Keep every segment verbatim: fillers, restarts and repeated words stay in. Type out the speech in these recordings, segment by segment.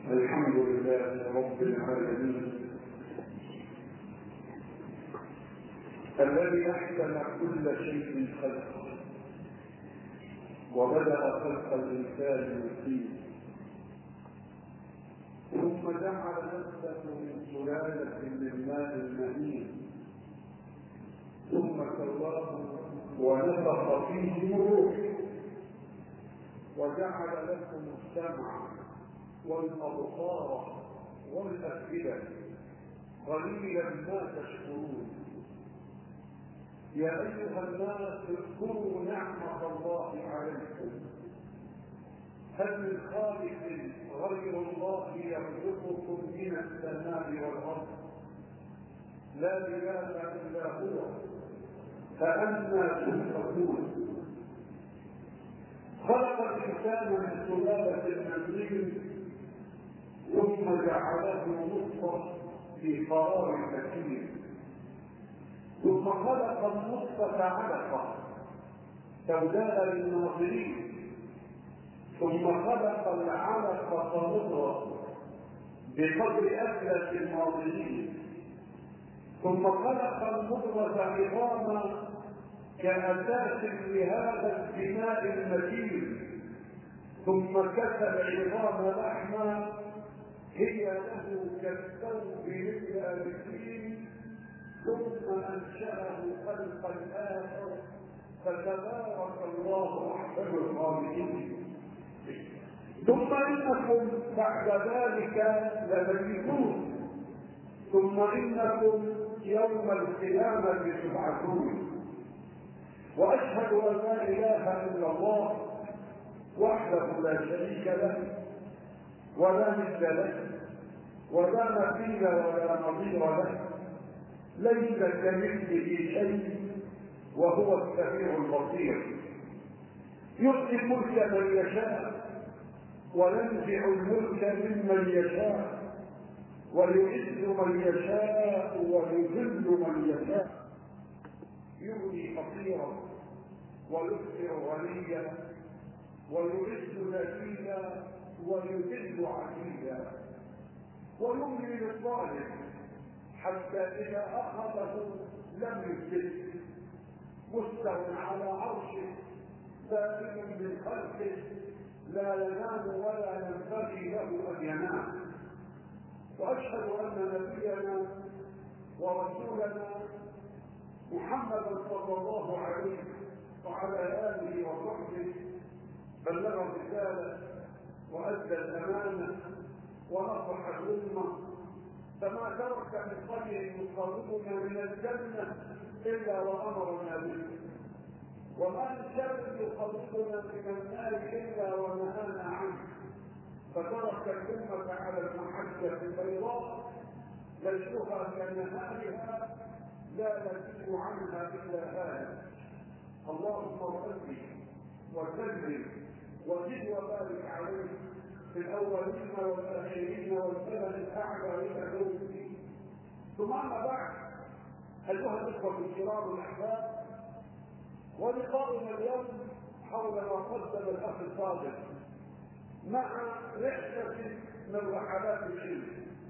الحمد لله رب العالمين الذي أحسن كل شيء خلقه وبدأ خلق الإنسان من طين ثم جعل نفسه من سلالة من ماء مهين ثم سواه ونفخ فيه من روحه وجعل لكم السمع والأبصار والأفئدة قليلا ما تشكرون. يا أيها الناس اذكروا نعمة الله عليكم هل من خالق غير الله يرزقكم من السماء والأرض؟ لا إله إلا هو فأنى تؤفكون. خلق الإنسان من سلالة من طين ثم جعله نطفة في قرار مكين ثم خلق النطفة علقة سوداء للناظرين ثم خلق العلقة مضغة بقدر أكلة الناظرين ثم خلق المضغة عظاما كأساس لهذا البناء المتين ثم كسى العظام لحما هي له كالثوب للآلفين ثم أنشأه خلقا آخر فتبارك الله أحسن الخالقين. ثم إنكم بعد ذلك لميتون ثم إنكم يوم القيامة تبعثون. وأشهد أن لا إله إلا الله وحده لا شريك له ولا مثل له ولا مثيل ولا نظير له ليس كمثله شيء وهو السميع البصير. يؤتي الملك من يشاء وينزع الملك ممن يشاء ويعز من يشاء ويذل من يشاء يغني فقيرا ويبصر غنيا ويعز ذليلا ويذل عزيزا ويملي للظالم حتى إذا أخذه لم يفلت مستو على عرشه دائم من خلقه لا ينام ولا ينبغي له أن ينام. وأشهد أن نبينا ورسولنا محمدا صلى الله عليه وعلى آله وصحبه بلغ الرسالة وأدى الأمانة ونصح الأمة فما ترك من خير يقربنا من الجنة إلا وأمرنا به وما من شر يقربنا من النار إلا ونهانا عنه فترك الأمة على المحجة البيضاء ليلها كنهارها لا نزيد عنها إلا هذا. اللهم صل وسلم وزد وبارك عليه في الأولين والآخرين والزمن الأعلى إلى يوم الدين. ثم أما بعد أيها الإخوة الكرام الأحباب ولقاؤنا اليوم حول ما قدم الأخ الصادق مع رحلة من رحلات العلم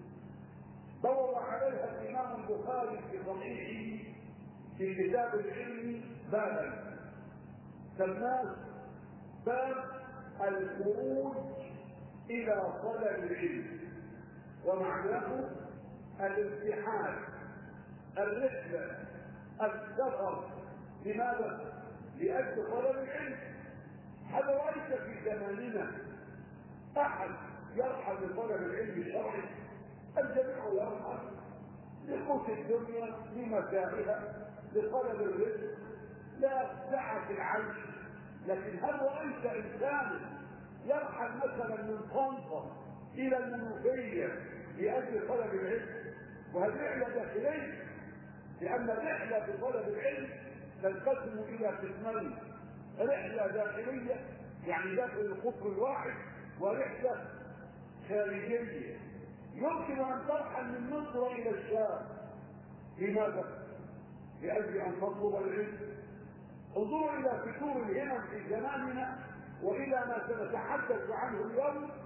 بوب عليها الإمام البخاري في صحيحه في كتاب العلم بابا سماه باب الخروج إلى طلب العلم ومعناه الارتحال الرحلة السفر. لماذا؟ لأجل طلب العلم. هل رأيت في زماننا أحد يرحل لطلب العلم الشرعي؟ الجميع يرحل لقوت الدنيا لمتاعها لطلب الرزق لا سعة العيش. لكن هل رأيت إنسانا يرحل مثلا من طنطا إلى المنوفية لأجل طلب العلم؟ وهذه رحلة داخلية، لأن الرحلة في طلب العلم تنقسم إلى قسمين: رحلة داخلية يعني داخل القطر الواحد، ورحلة خارجية يمكن أن ترحل من مصر إلى الشام. لماذا؟ لأجل أن تطلب العلم. انظروا إلى فتور الهمم في زماننا وإلى ما سنتحدث عنه اليوم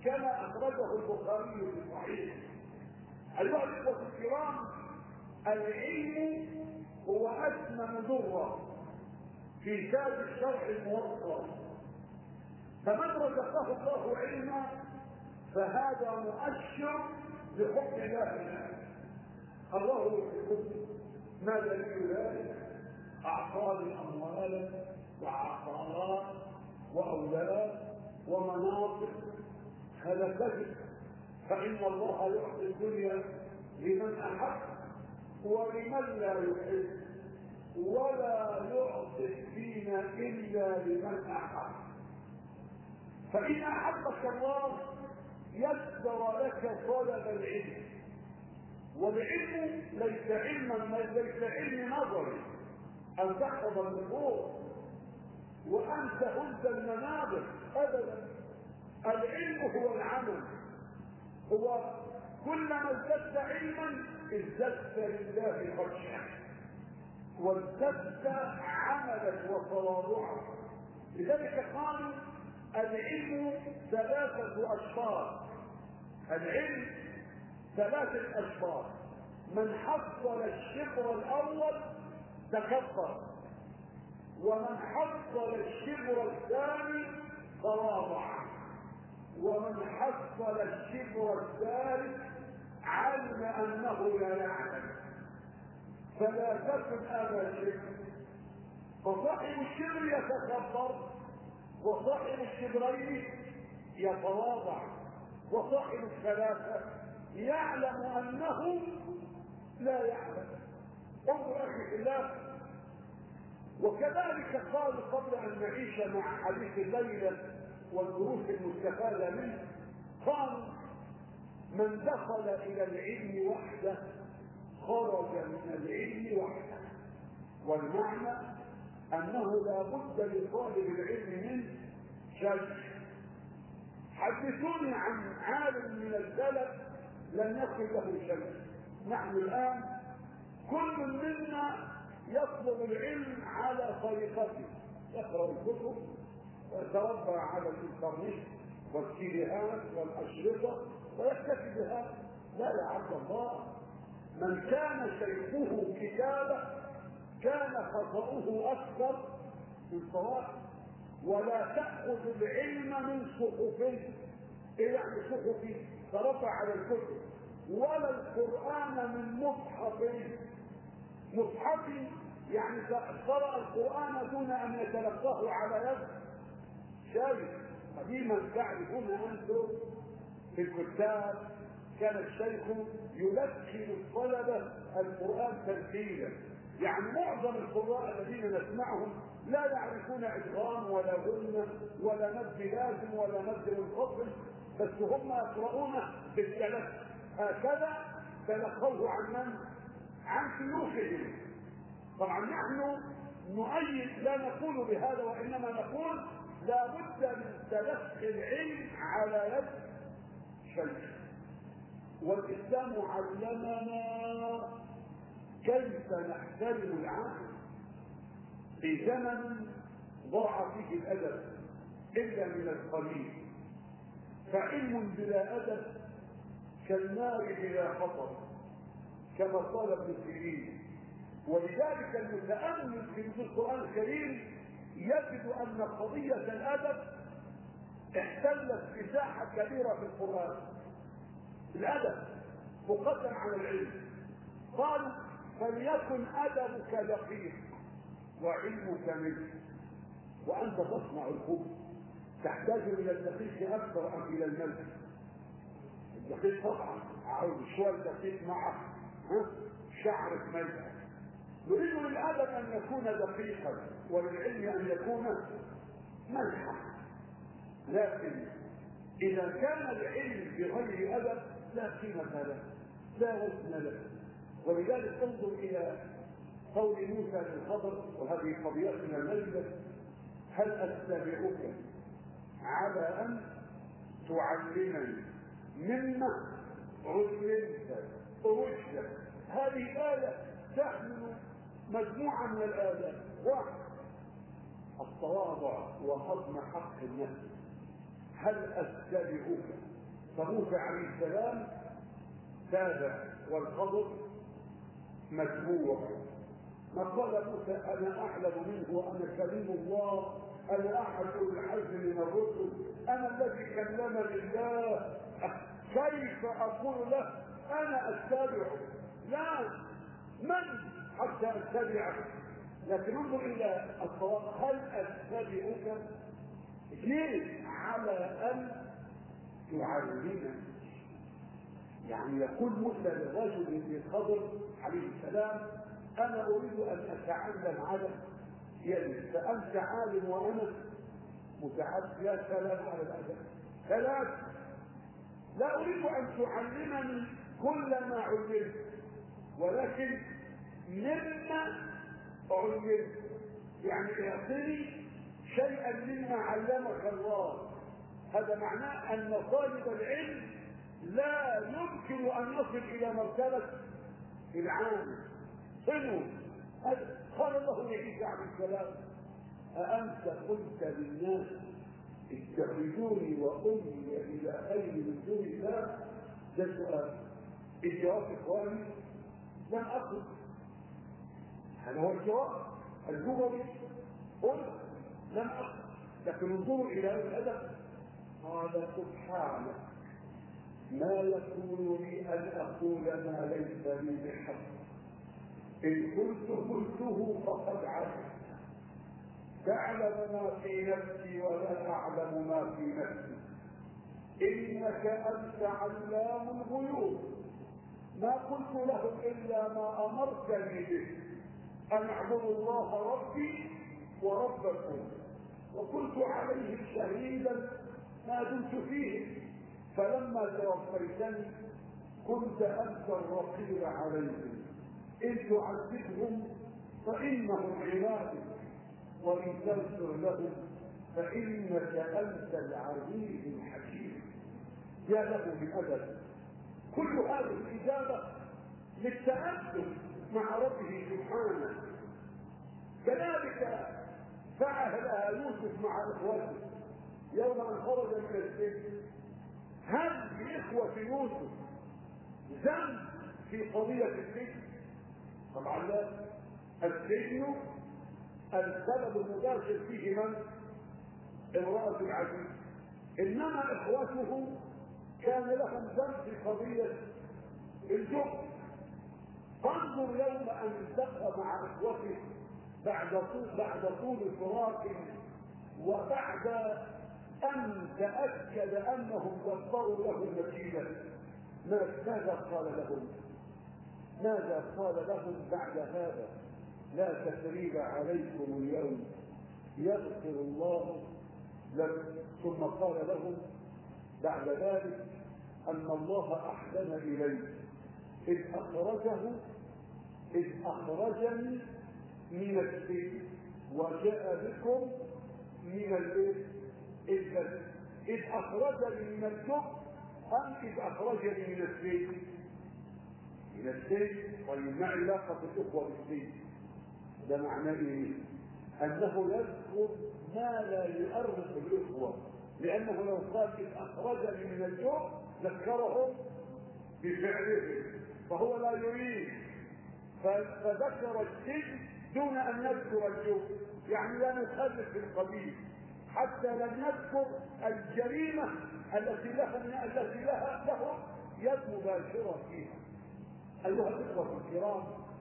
كما أخرجه البخاري في صحيحه. أيها الإخوة الكرام، العلم هو أثمن ذرة في تاج الشرع الموصل، فمن رزقه الله علما فهذا مؤشر لحكم الله. الله يحب ما دليل ذلك؟ أعطاني أموالا وعقارات وأولاد ومناصب، هذا كذب، فإن الله يعطي الدنيا لمن أحب ولمن لا يحب، ولا يعطي الدين إلا لمن أحب. فإن أحبك الله يسر لك طلب العلم، والعلم ليس علما ليس علم نظري أن تحفظ النصوص وأن تهز المنابر أبدا. العلم هو العمل، هو كلما ازددت علما ازددت لله خشية وازددت عملا وتواضعا. لذلك قالوا العلم ثلاثة أشفار. العلم ثلاثة أشفار، من حصل الشبر الأول تكبر، ومن حصل الشبر الثاني تواضع، ومن حصل الشبر الثالث علم أنه لا يعلم. فلا تكن أبا شبر، فصاحب الشبر يتكبر، وصاحب الشبرين يتواضع، وصاحب الثلاثة يعلم أنه لا يعلم. انظر أخي الله. وكذلك قال قبل أن نعيش مع حديث الليلة والدروس المستفادة منه، قال من دخل إلى العلم وحده خرج من العلم وحده. والمعنى أنه لا بد لطالب العلم من شيء. حدثوني عن عالم من السلف لم يكن له شيء. نحن الآن كل منا يطلب العلم على طريقته، يقرأ الكتب ويتربى على الإنترنت والسيديهات والأشرطة ويكتفي بها. لا يا عبد الله، من كان شيخه كتابه كان خطأه أكثر من صواب. ولا تأخذ العلم من صحفه، يعني صحفه ترفع على الكتب، ولا القرآن من مصحفه. مصحفي يعني قرأ القرآن دون أن يتلقاه على يد شيخ. قديما تعرفون أنتم في الكتاب كان الشيخ يلقن الطلبة القرآن تلقينا. يعني معظم القراء الذين نسمعهم لا يعرفون إدغام ولا غنة ولا مد لازم ولا مد منفصل، بس هم يقرؤونه بالتلقي هكذا تلقوه عن من؟ عن شيوخهم. طبعا نحن نؤيد، لا نقول بهذا، وإنما نقول لا بد من تلقي العلم على يد شيخ. والإسلام علمنا كيف نحترم العقل في زمن ضاع فيه الأدب إلا من القليل. فعلم بلا أدب كالنار بلا خطر كما قال ابن سيرين. ولذلك المتأمل في القرآن الكريم يجد أن قضية الأدب احتلت مساحة كبيرة في القرآن. الأدب مقدم على العلم. قال فليكن أدبك دقيق وعلمك منه. وأنت تصنع الخبز تحتاج إلى الدقيق أكثر أم إلى الملح؟ الدقيق طبعا عاوز شوية دقيق معه شعرة ملح. نريد للأدب أن يكون دقيقا وللعلم أن يكون ملحا. لكن إذا كان العلم بغير أدب لا قيمة له، لا وزن له. ولذلك انظر إلى قول موسى للخضر، وهذه قضية من المجلس: هل أتبعك على أن تعلمني مما علمت رشدا؟ هذه آية تحمل مجموعة من الآيات. واحد التواضع وهضم حق النفس. هل أتبعك فموسى عليه السلام تابع والخضر متبوع. ما قال موسى انا اعلم منه وانا كريم الله، انا احد الحزم من الرسل، انا الذي كلمني الله، كيف اقول له انا اتبعه؟ لا، من حتى اتبعه؟ لكن انظر الى الصواب، هل اتبعك؟ اثنين، على ان تعلمني. يعني يقول موسى للرجل من الخضر عليه السلام انا اريد ان اتعلم على يدك، فانت عالم وانا متعلم. يا سلام على الادب. ثلاث، لا اريد ان تعلمني كل ما علمت، ولكن مما علمت، يعني اعطني شيئا مما علمك الله. هذا معناه ان طالب العلم لا يمكن ان يصل الى مرتبه العالم. صنوا. قال الله لعيسى عليه السلام أأنت قلت للناس اتخذوني وأمي إلهين من دون الله؟ ده سؤال. الجواب إخواني لم أقل، هذا هو الجواب اللغوي، قلت لم أقل. لكن انظروا إلى هذا الأدب، قال سبحانك ما يكون لي أن أقول ما ليس لي بحق، إن كنت قلته فقد عرفت، تعلم ما في نفسي ولا أعلم ما في نفسي، إنك أنت علام الغيوب. ما قلت لهم إلا ما أمرتني به، أن اعبدوا الله ربي وربكم، وكنت عليهم شهيدا ما دمت فيهم، فلما توفيتني كنت أنت الرقيب عليهم، إن تعذبهم فإنهم عبادك، وإن تغفر لهم فإنك أنت العزيز الحكيم. يا له من أدب. كل هذه الإجابة للتأدب مع ربه سبحانه. كذلك فعلها يوسف مع إخوته يوم أن خرج من السجن. هل لإخوة يوسف ذنب في قضية السجن؟ طبعا لا. السجن السبب المباشر فيه من؟ امرأة العزيز. إنما إخوته كان لهم ذنب في قضية الجب. فانظر يوم أن التقى مع إخوته بعد طول بعد طول فراق، وبعد أن تأكد أنهم دبروا له النتيجة، ماذا قال لهم؟ ماذا قال لهم بعد هذا؟ لا تثريب عليكم اليوم يغفر الله لكم. ثم قال لهم بعد ذلك أن الله أحسن إليه إذ أخرجه إذ أخرجني من السجن وجاء بكم من البيت، إذ أخرجني من الجب أم إذ أخرجني من السجن؟ من السجن. طيب ما علاقة الأخوة بالسجن؟ ده معناه إيه؟ أنه يذكر ما لا يؤرق الأخوة، لأنه لو قال إذ أخرجني من الجب ذكرهم بفعله، فهو لا يريد، فذكر السجن دون أن نذكر الجب، يعني لا نخلف في القبيل، حتى لم نذكر الجريمة التي لها التي لها له يد مباشرة فيها. أيها الإخوة الكرام،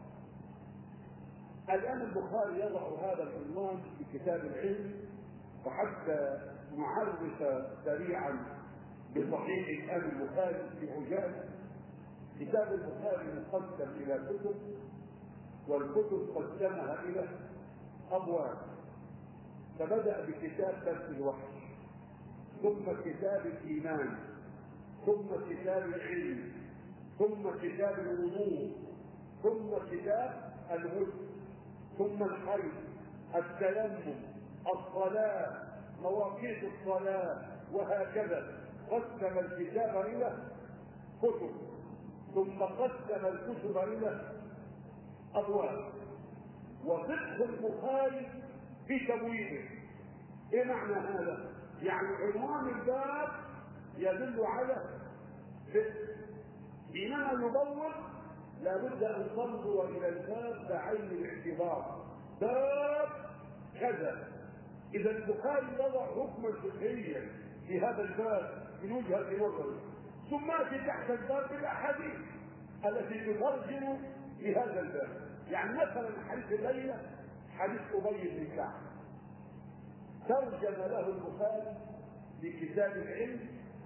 الآن البخاري يضع هذا العنوان في كتاب العلم، وحتى نعرف سريعا بصحيح الآن البخاري في عجالة. كتاب البخاري مقسم إلى كتب، والكتب قسمها إلى أبواب. فبدأ بكتاب درس الوحي، ثم كتاب الإيمان، ثم كتاب العلم، ثم كتاب الوضوء، ثم كتاب الغسل، ثم الحيض، التيمم، الصلاة، مواقيت الصلاة، وهكذا. قسم الكتاب إلى كتب، ثم قسم الكتب إلى أبواب. وفقه البخاري في تبويبه. ايه معنى هذا؟ يعني عنوان الباب يدل على يبول لابد ان تنظر الى الباب بعين الاعتبار، باب كذا. اذا البخاري وضع حكما فقهيا في هذا الباب من وجهه نظره، ثم اتي تحت الباب بالاحاديث التي تترجم لهذا الباب. يعني مثلا حديث الليله حديث ابي بن كعب ترجم له البخاري لكتاب العلم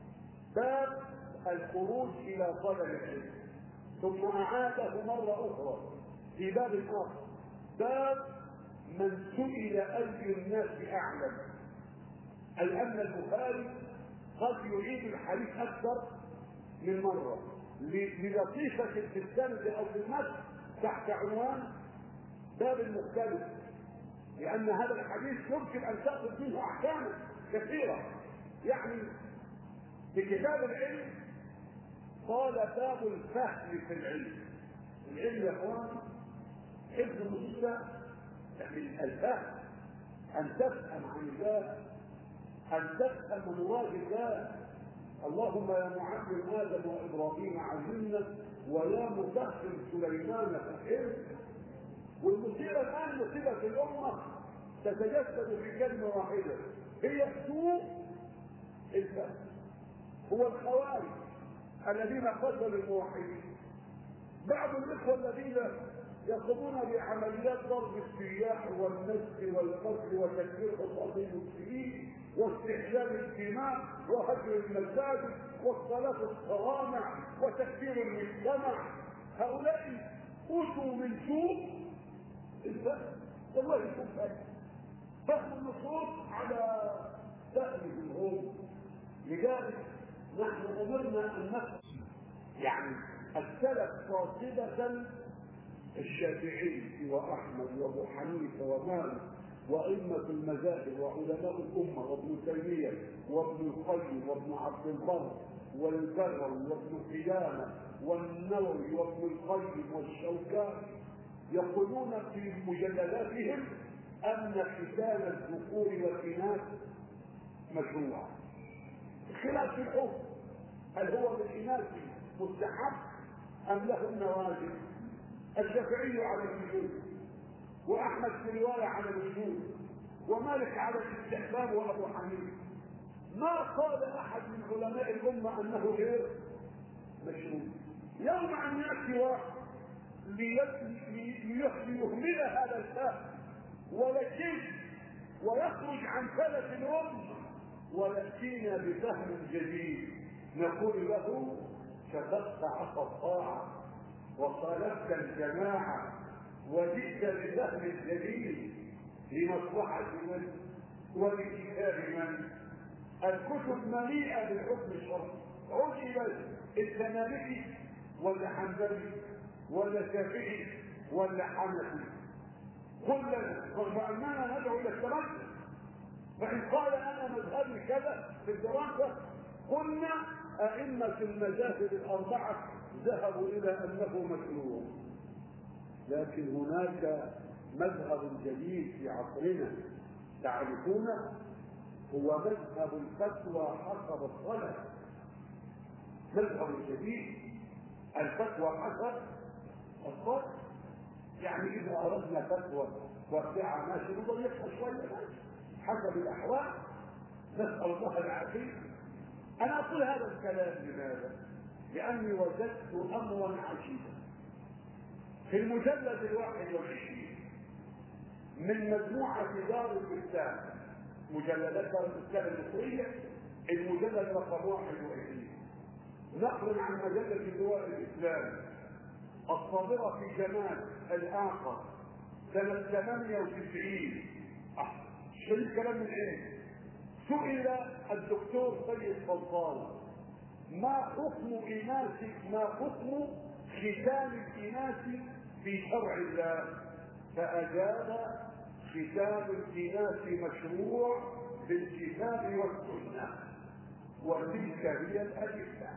باب الخروج الى طلب العلم، ثم اعاده مره اخرى في باب اخر باب من سئل اي الناس اعلم، اي ان البخاري قد يعيد الحديث اكثر من مره للطيفه في السند او في المتن تحت عنوان باب المختلف، لان هذا الحديث يمكن ان تاخذ منه احكاما كثيره. يعني في كتاب العلم قال باب الفهم في العلم. العلم يا اخوان حفظ النصوص، يعني الفهم، ان تفهم عن الله، ان تفهم مراد الله. اللهم يا معلم ادم وابراهيم علمنا، ويا مفهم سليمان فهم. والمصيبه الان مصيبه في الامه تتجسد في كلمه واحده هي سوء الفهم. هو الخوارج الذين قتلوا الموحدين، بعض الاخوه الذين يقومون بعمليات ضرب السياح والنسل والقتل وتكفير حصاد المسلمين واستحلال الدماء وهجر المساجد والصلاه في الصوامع وتكفير المجتمع. هؤلاء اوتوا من سوء الفهم. والله يكون فهم فهم النصوص على فهمهم هم. لذلك نحن امرنا ان نفهم يعني السلف قاصده الشافعي واحمد وابو حنيفه ومالك وائمه المذاهب وعلماء الامه وابن تيميه وابن القيم وابن عبد البر والبغوي وابن قدامه والنووي وابن القيم والشوكاني يقولون في مجلداتهم ان ختان الذكور والاناث مشروع، خلاف في الحكم هل هو للاناث مستحب ام لهن واجب. الشافعي على الوجوب، واحمد في روايه على الوجوب، ومالك على الاستحباب، وابو حنيفه. ما قال احد من علماء الامه انه غير مشروع. يوم ان ياتي واحد ليهمل هذا الفهم ولكن ويخرج عن سلف الامه وياتينا بفهم جديد نقول له شققت عصا الطاعه وخالفت الجماعه وجئت بفهم جديد لمصلحه من ولكتاب من. الكتب مليئه بالحكم الشرعي، عجبت الزمالكي ولا حنبلي ولا شافعي ولا حنفي كلنا رغم اننا ندعو الى التمسك. فان قال انا مذهبي كذا في الدراسه قلنا ائمه المذاهب الاربعه ذهبوا الى انه مشروع، لكن هناك مذهب جديد في عصرنا تعرفونه هو مذهب الفتوى حسب الصلاه. مذهب جديد الفتوى حسب الصلاه، يعني اذا اردنا فتوى واسعه ماشي نضيقها شويه حسب الاحوال، نسال الله العافيه. انا اقول هذا الكلام لماذا؟ لاني وجدت امرا عجيبا في المجلد الواحد والعشرين من مجموعه دار الاسلام، مجلدات دار الاسلام المصريه، المجلد رقم واحد وعشرين، نقل عن مجله لواء الاسلام الصادره في جمال الاعقى سنه ثمانية وتسعين. شو الكلام من ايه؟ سئل الدكتور سيد سلطان ما حكم اناث ما حكم ختان الاناث في شرع الله؟ فاجاب ختان الاناث مشروع بالكتاب والسنه وتلك هي الادله.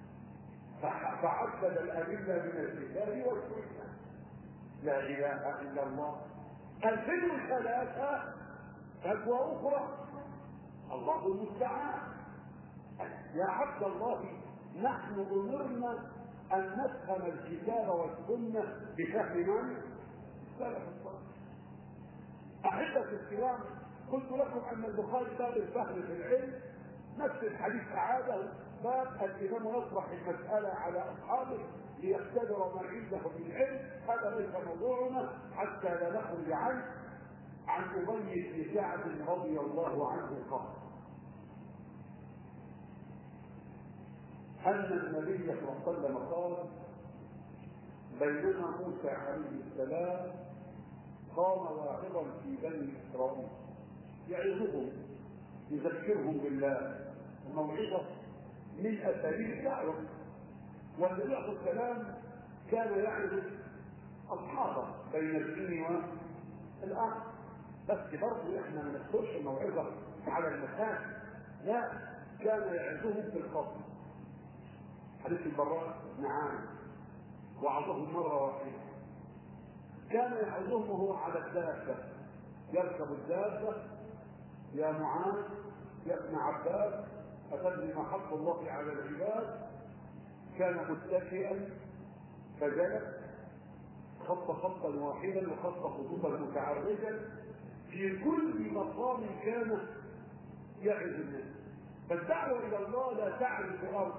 فعدد الادله من الكتاب والسنه. لا اله الا الله. الفتوى الثلاثه فتوى اخرى الله المستعان. يا عبد الله نحن امرنا ان نفهم الكتاب والسنه بفهم من؟ السلف الصالح. احبه الكرام، قلت لكم ان البخاري باب الفهم في العلم، نفس الحديث اعاده باب الامام يطرح المساله على اصحابه ليختبر ما عنده من العلم. هذا ليس موضوعنا حتى لا نخرج عنه. عن ابي بن كعب رضي الله عنه قال ان النبي صلى الله عليه وسلم قال بينما موسى عليه السلام قام واعظا في بني اسرائيل يعظهم يذكرهم بالله، الموعظه من اساليب الدعوه، والنبي عليه السلام كان يعظ اصحابه بين الدين والارض. بس برضه احنا ما ندخلش الموعظه على المكان، لا، كان يعظهم في القبر. حديث البراء بن عامر وعظهم مره واحده. كان يعظهم وهو على الدابه، يركب الدابه. يا معاذ يا ابن عباس أتدري ما حق الله على العباد؟ كان متكئا فجلس، خط خطا واحدا وخط خطوطا متعرجا في كل مقام كان يعظ الناس. فالدعوه الى الله لا تعرف ارض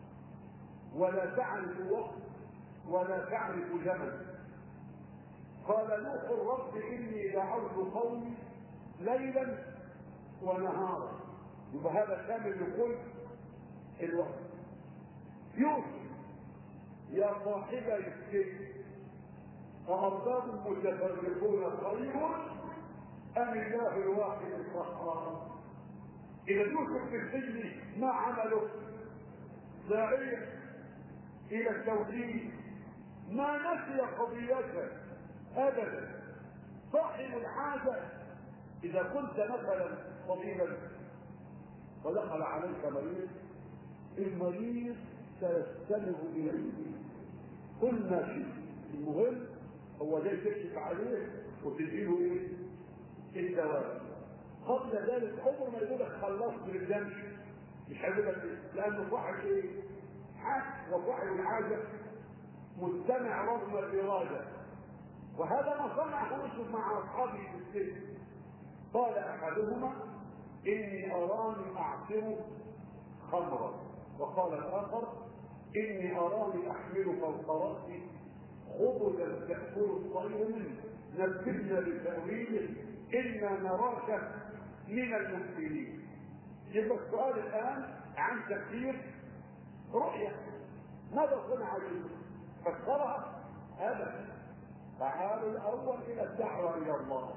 ولا تعرف وقت ولا تعرف زمن. قال نوح الرب اني دعوت قومي ليلا ونهارا، يبقى هذا شامل لكل الوقت. يوسف يا صاحبي السجن أأرباب متفرقون خير أم الله الواحد القهار؟ إذا يوسف في السجن ما عمله؟ داعية إلى التوحيد، ما نسي قضيته أبدا. صاحب الحاجة إذا كنت مثلا طبيبا ودخل عليك مريض، المريض سيستمع إليه كل ما شئت، المهم هو جاي تكشف عليه وتديله ايه؟ الدواء. قبل ذلك عمر ما يقول لك خلصت من الدم، مش هيقول لك ايه؟ لانه صاحب ايه؟ حق، وصاحب الحاجه مستمع رغم الاراده. وهذا ما صنعه يوسف مع اصحابه في السجن. قال احدهما اني اراني اعصر خمرا، وقال الاخر اني اراني احمل فوق راسي خبزا تاكل الطير منه نبئنا بتاويله انا نراك من المسلمين. يبقى السؤال الان عن تفسير رؤيه. ماذا صنع يوسف؟ فسرها ابدا. تعالوا الاول الى الدعوه الى الله.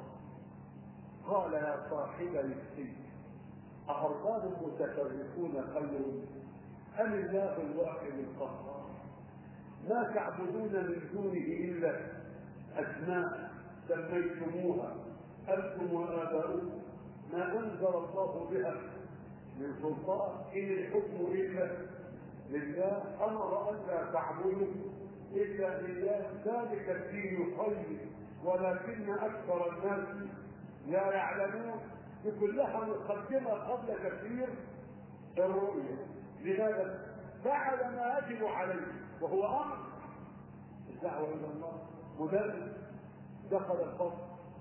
قال يا صاحبي السجن أأرباب متفرقون خير أم الله الواحد القهار؟ ما تعبدون من دونه إلا أسماء سميتموها أنتم وآباؤكم ما أنزل الله بها من سلطان، إن الحكم إلا لله أمر ألا تعبدوا إلا لله ذلك الدين خير ولكن أكثر الناس لا يعلمون. كلها مقدمة قبل تفسير الرؤية. لماذا؟ فعل ما يجب عليه وهو أمر الدعوة إلى الله. مدرس دخل الفصل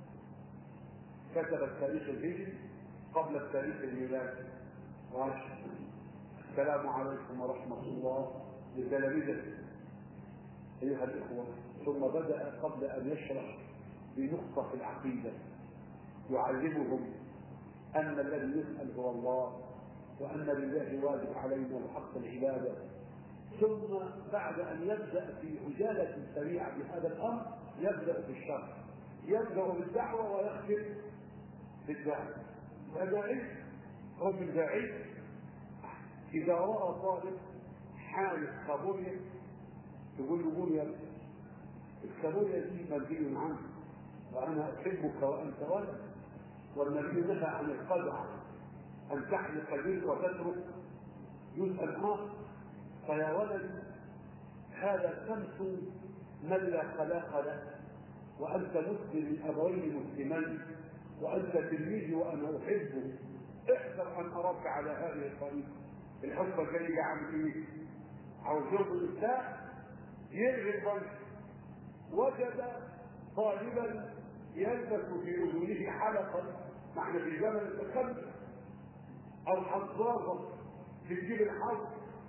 كتب التاريخ الهجري قبل التاريخ الميلادي وعشر السلام عليكم ورحمة الله لتلاميذه أيها الإخوة. ثم بدأ قبل أن يشرح بنقطة في العقيدة يعلمهم أن الذي يسأل هو الله، وأن لله واجب علينا وحق العبادة. ثم بعد أن يبدأ في عجالة سريعة بهذا الأمر يبدأ في الشرح، يبدأ بالدعوة ويختم بالدعوة. فداعي هو من داعي إذا رأى طالب حارس كابوريا يقول له قول يا ابني الكابوريا دي منهي عنه وأنا أحبك وأنت ولد، والنبي نهى عن القدع أن تحلق الجلد وتترك جزءا آخر. فيا ولد هذا شمس من لا خلاق له، وأنت مسلم من أبوين مسلمين، وأنت تلميذي وأنا أحبه، احذر أن أراك على هذه الطريقة. الحب الجاي عن إيه؟ عاوز يرضي الإسلام يلغي البنك، وجد طالبا يلبس في اذنه حلقا، ما احنا في زمن التخلف، او حظاظه بتجيب الحظ،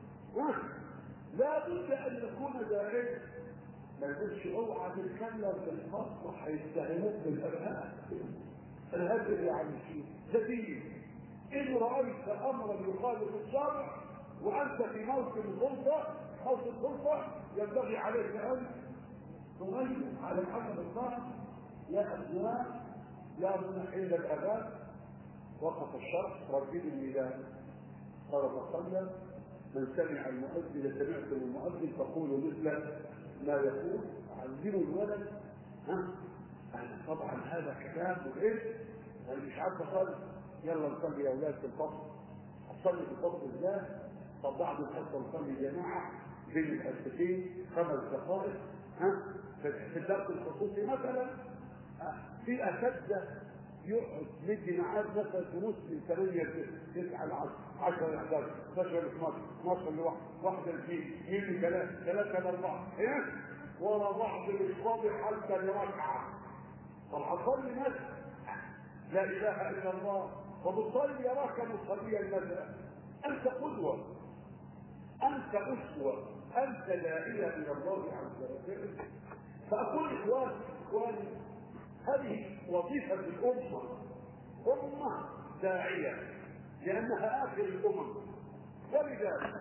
لا بد ان يكون داعيا. ما يقولش اوعى تتكلم بالفصل هيتهموك بالارهاب. الارهاب يعني شيء جديد. ان رايت امرا يخالف الشرع وانت في موسم سلطه، موسم سلطه، ينبغي عليك ان تغير على حسب الطاعه. يا ابناء لا نحل الاذان، وقف الشرع، رديد الميلاد، قال فصلى من سمع المؤذن سمعتم المؤذن فقولوا مثل ما يقول، علموا الولد. ها أنا طبعا هذا كلام مهم، انا مش عارف اصلي، يلا نصلي يا اولاد في الفصل، اصلي في الفصل ازاي؟ طب بعد الفصل نصلي جماعه بين الحصتين خمس دقائق. ها في الدرس الخصوصي مثلا في اساتذه يقعد مدي معاد مثلا في نص من ثمانية تسعة لعشرة عشرة لحداشر اثناشر لاثناشر اثناشر لواحد واحدة لاثنين اثنين لثلاثة ثلاثة لأربعة ايه ورا بعض مش فاضي حتى لركعة. طب هتصلي مثلا لا اله الا الله وبتصلي يراك مصليا مثلا، انت قدوة، انت اسوة، انت داعية الى الله عز وجل. فاقول اخواني اخواني هذه وظيفة الأمة، أمة داعية لأنها آخر الأمم. ولذلك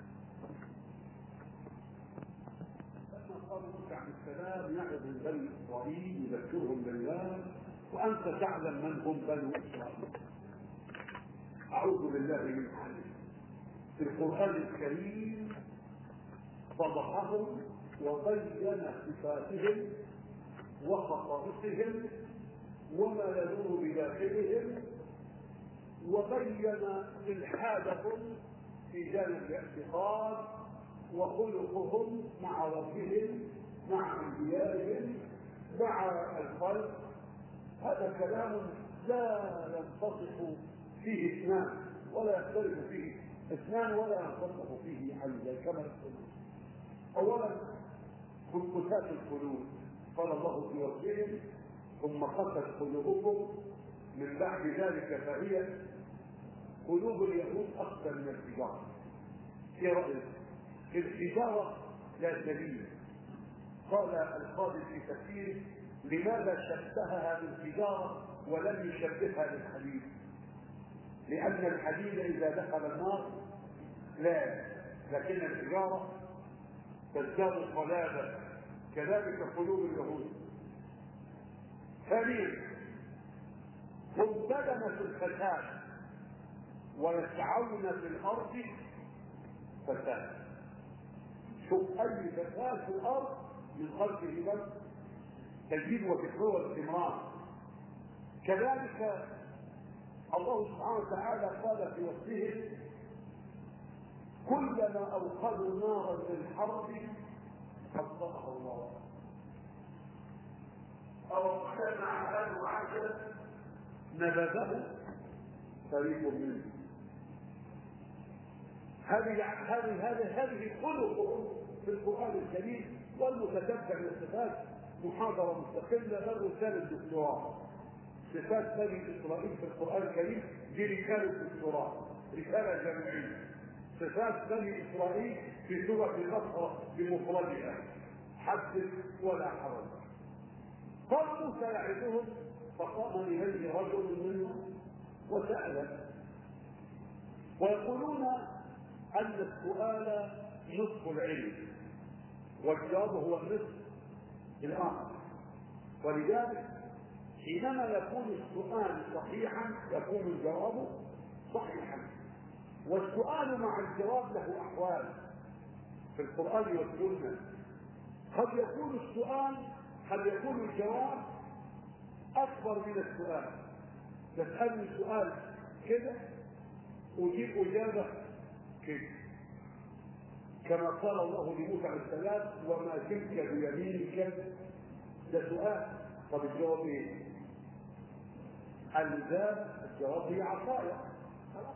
لما قال موسى عليه السلام يعظ بني إسرائيل يذكرهم بالله وأنت تعلم من هم بنو إسرائيل. أعوذ بالله من ذلك. في القرآن الكريم فضحهم وبين صفاتهم وخصائصهم وما يدور بداخلهم، وبين الحادهم في جانب الاعتقاد وخلقهم مع ربهم مع انبيائهم مع الخلق. هذا كلام لا ينتصف فيه اثنان ولا يختلف فيه اثنان ولا ينتصف فيه عن كما يقولون. اولا خلقات القلوب، قال الله في وصفهم ثم قست قلوبكم من بعد ذلك فهي قلوب اليهود اكثر من الحجاره. ايه رايك؟ الحجاره لا دليل. قال القاضي في تفسيره لماذا شبهها بالحجاره ولم يشبهها بالحديد؟ لان الحديد اذا دخل النار لا، لكن الحجاره تزداد صلابه، كذلك قلوب اليهود. ثانيا مبتدأ في الفساد ويسعون في الارض فساد. شوف اي فساد في الارض من خلفه بس تجديد وتكرار واستمرار. كذلك الله سبحانه وتعالى قال في وصفه كلما اوقدوا نارا للحرب حصلها الله او اجتمع اهل عشر نبذه فريق منه. هذه هذه هذه هذه خلقهم في القران الكريم، والمتتبع للصفات محاضره مستقله بل رساله دكتوراه. صفات بني اسرائيل في القران الكريم دي رساله دكتوراه، رساله جامعيه. صفات بني اسرائيل في سوره البقره بمفردها حدث ولا حرج. قال موسى يعظهم فقام اليه رجل منهم وسأل، ويقولون أن السؤال نصف العلم والجواب هو النصف الآخر. ولذلك حينما يكون السؤال صحيحا يكون الجواب صحيحا. والسؤال مع الجواب له أحوال في القرآن والسنة. قد يكون السؤال قد يكون الجواب أكبر من السؤال. تسألني سؤال كده أجيب إجابة كده، كما قال الله لموسى عليه السلام وما تلك بيمينك، ده سؤال. طب الجواب ايه؟ الجواب الجواب هي عصايا،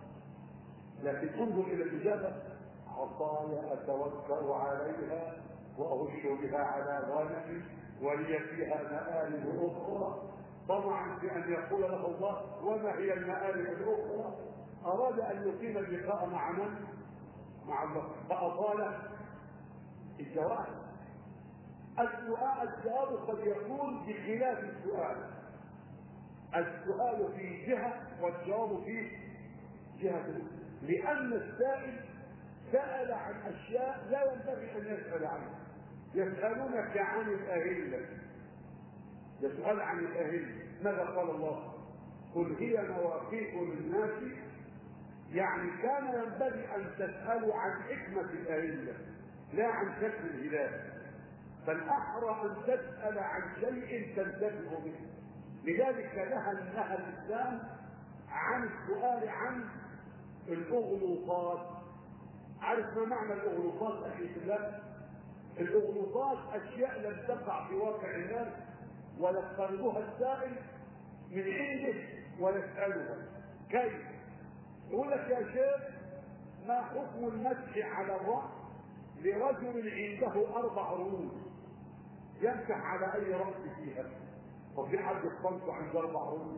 لكن انظر الى الاجابه عصايا اتوكا عليها وأهش بها على غنمي ولي فيها مآرب أخرى، طمعا في أن يقول له الله وما هي المآرب الأخرى. أراد أن يقيم اللقاء مع من؟ مع الله، فأطال الجواب. السؤال الجواب قد يكون بخلاف السؤال، السؤال في جهة والجواب في جهة، لأن السائل سأل عن أشياء لا ينبغي أن يسأل عنها. يسألونك عن الأهلة، يسأل عن الأهلة، ماذا قال الله؟ قل هي مواقيت للناس، يعني كان ينبغي أن تسألوا عن حكمة الأهلة لا عن شكل الهلال، فالأحرى أن تسأل عن شيء تنتفع به. لذلك نهى نهى الإسلام عن السؤال عن الأغلوطات. عارف ما معنى الأغلوطات أخي في الله؟ الأغلوطات أشياء لم تقع في واقع الناس ويفترضها السائل من عنده ويسألها. كيف؟ يقول لك يا شيخ ما حكم المسح على الرأس لرجل عنده أربع رؤوس يمسح على أي رأس فيها؟ وفي حد يختلط عند أربع رؤوس؟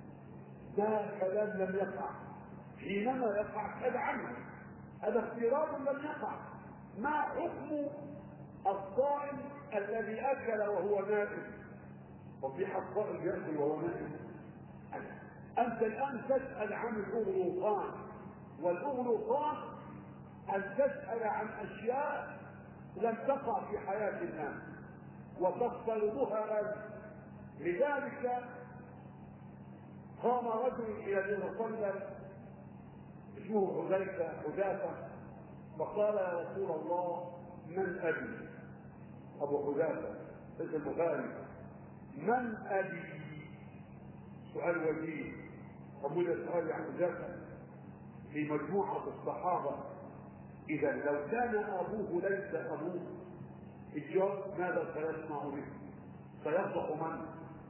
ده كلام لم يقع. حينما يقع سأل عنه، هذا افتراض لم يقع. ما حكم الصائم الذي أكل وهو نائم؟ وفي حد صائم يأكل وهو نائم؟ أنت الآن تسأل عن الأغلوطات، والأغلوطات أن تسأل عن أشياء لم تقع في حياة الناس وتفترضها أنت. لذلك قام رجل إلى النبي صلى الله عليه وسلم اسمه حذيفة حذافة فقال يا رسول الله من أبي؟ أبو حذافة في البخاري، من أبي؟ سؤال وجيه. أبونا سؤال يا حذافة في مجموعة الصحابة، إذا لو كان أبوه ليس أبوه الجواب ماذا سيصنع به؟ سيصدق من؟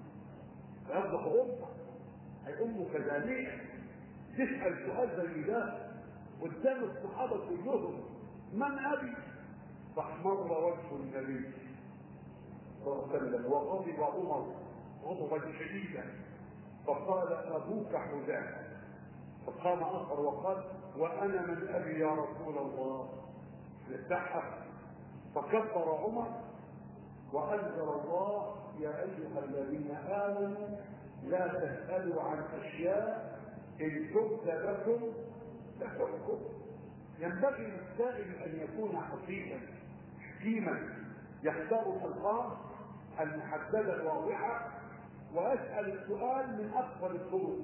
سيصدق أمه، أي أمه كذلك. تسأل سؤال زي ده قدام الصحابة كلهم من أبي؟ فاحمر وجه النبي صلى الله عليه وسلم وغضب عمر غضبا شديدا فقال أبوك حذافة. فقام آخر وقال وأنا من أبي يا رسول الله؟ يستحق. فكبر عمر وأنزل الله يا أيها الذين آمنوا لا تسألوا عن أشياء إن تبد لكم تحكم. ينبغي للسائل أن يكون حقيقا حكيما يختار الألفاظ المحددة الواضحة ويسأل السؤال من أكثر الطرق.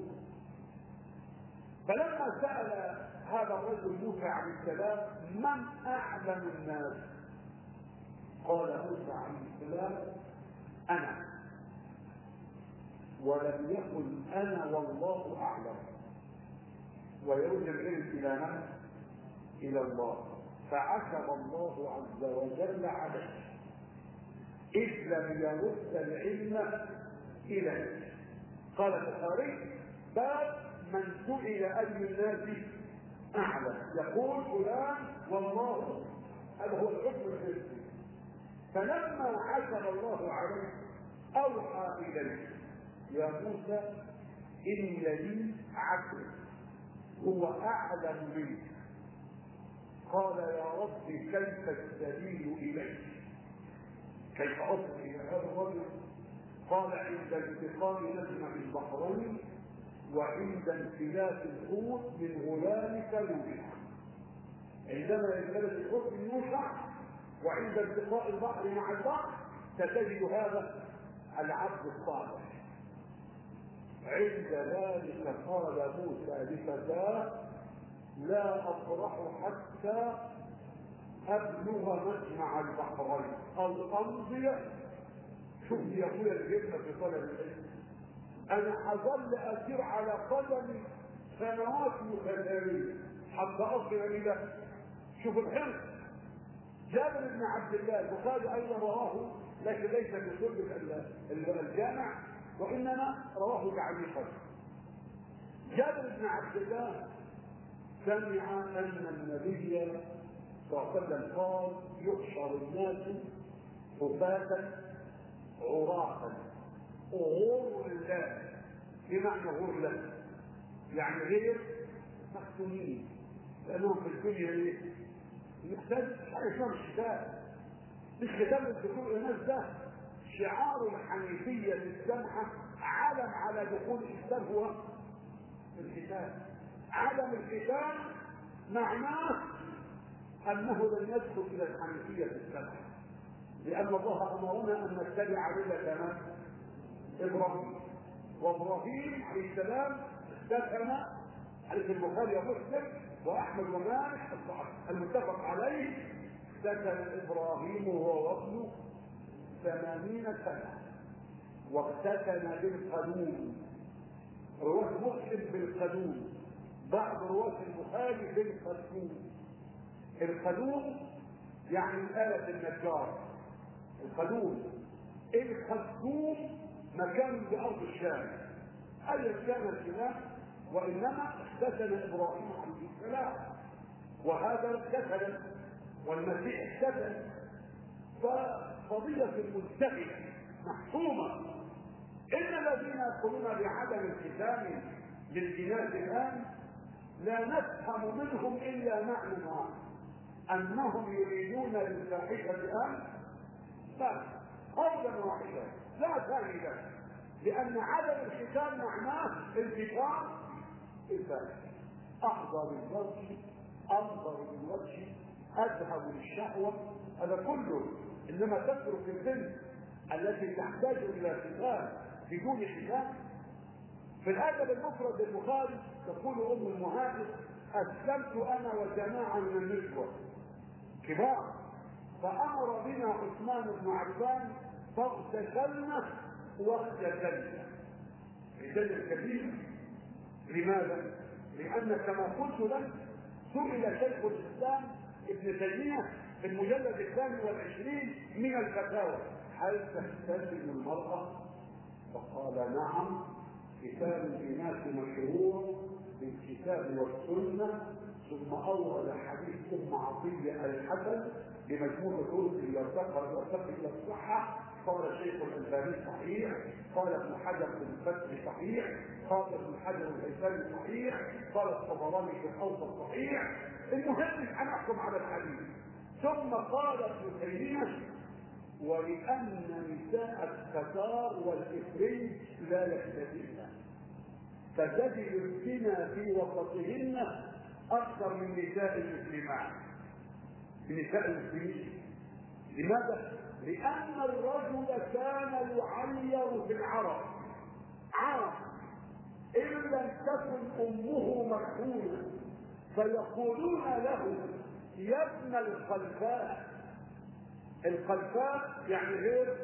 فلما سأل هذا الرجل موسى عليه السلام من أعلم الناس؟ قال موسى عليه السلام أنا، ولم يقل أنا والله أعلم، ويرجع العلم إلى من؟ إلى الله. فعتب الله عز وجل عليه إذ لم يرد العلم إليه. قال البخاري باب من سئل أي الناس أعلم يقول فلان والله، هذا هو الحكم الحسي. فلما عتب الله عليه أوحى إليه يا موسى إن لي عبد هو أعلم منك. قال يا رب كيف السبيل إليك؟ كيف أصل إلى هذا الرجل؟ قال عند التقام نجمة البحرين وعند انفلات الحوت من غلامك يوشع. عندما ينفلت الحوت من يوشع وعند التقاء البحر مع البحر ستجد هذا العبد الصالح. عند ذلك قال موسى لفتاه لا أفرح حتى أبلغ مجمع البحرين أو أمضي. شوف يا أخويا الجنة في طلب العلم، أنا أظل أسير على قدمي سنوات متتالية حتى أصل إلى شوف الحرص. جابر بن عبد الله البخاري أيضا رواه لكن ليس في صلب الجامع وإنما رواه تعليقا. جابر بن عبد الله سمع أن النبي صلى الله عليه وسلم قال يحشر الناس حفاة عراة غرلا. بمعنى غرلا يعني غير مختونين، لانهم في الدنيا ايه؟ يحتاج حاجه اسمها الختان. مش ختان الدخول الناس، ده شعار الحنيفيه السمحه، علم على دخول الاسلام هو الختان. عدم الختان معناه انه لن يدخل الى الحنيفيه السمحه، لان الله امرنا ان نتبع مله من؟ ابراهيم. وابراهيم عليه السلام دفن حديث البخاري ومسلم واحمد ومالك المتفق عليه، دفن ابراهيم وهو وابنه ثمانين سنه، واختتن بالقانون. رواه مسلم بالقانون، بعض رواه البخاري بالقانون. القانون يعني آلة النجار. القانون الخرطوم مكان بأرض الشام، أيا كان الكلام، وإنما اختتن إبراهيم عليه السلام، وهذا اختتن والمسيح اختتن. فقضية المنتهي محسومة. إن الذين يقولون بعدم الختان للجناس الآن لا نفهم منهم إلا معنى واحد، أنهم يريدون الفاحشة الآن بس قولا واحدا لا ثاني له، لأن عدم الختان معناه انتقام الفاحشة. أحضر بالوجه، أنظر بالوجه، أذهب للشهوة، هذا كله. إنما تترك البنت التي تحتاج إلى ختان بدون ختان. في الأدب المفرد البخاري تقول أم المهاجر: أسلمت أنا وجماعة من النسوة كبار، فأمر بنا عثمان بن عفان فاغتسلنا واغتسلنا. رجال الكبير. لماذا؟ لأن كما قلت لك سئل شيخ الإسلام ابن تيمية في المجلد الثاني والعشرين من الفتاوى: هل تغتسل المرأة؟ فقال: نعم، ختان الإناث مشروع بالكتاب والسنة. ثم أورد حديث أم عطية الحسن بمجموع طرق يرتقى يرتقي إلى الصحة. قال الشيخ الألباني صحيح، قال ابن حجر في الفتح صحيح، قال ابن حجر الهيثمي صحيح، قال الطبراني في الأوسط صحيح. المهم مش هنحكم على الحديث. ثم قال ابن تيمية: ولأن نساء التتار والإفرنج لا يختلفن، فتجد الزنا في وسطهن أكثر من نساء المسلمات، من نساء المسلمين. لماذا؟ لأن الرجل كان يعير في العرب عرب إن لم تكن أمه مكحولة، فيقولون له: يا ابن الخلفاء. الخلفاء يعني غير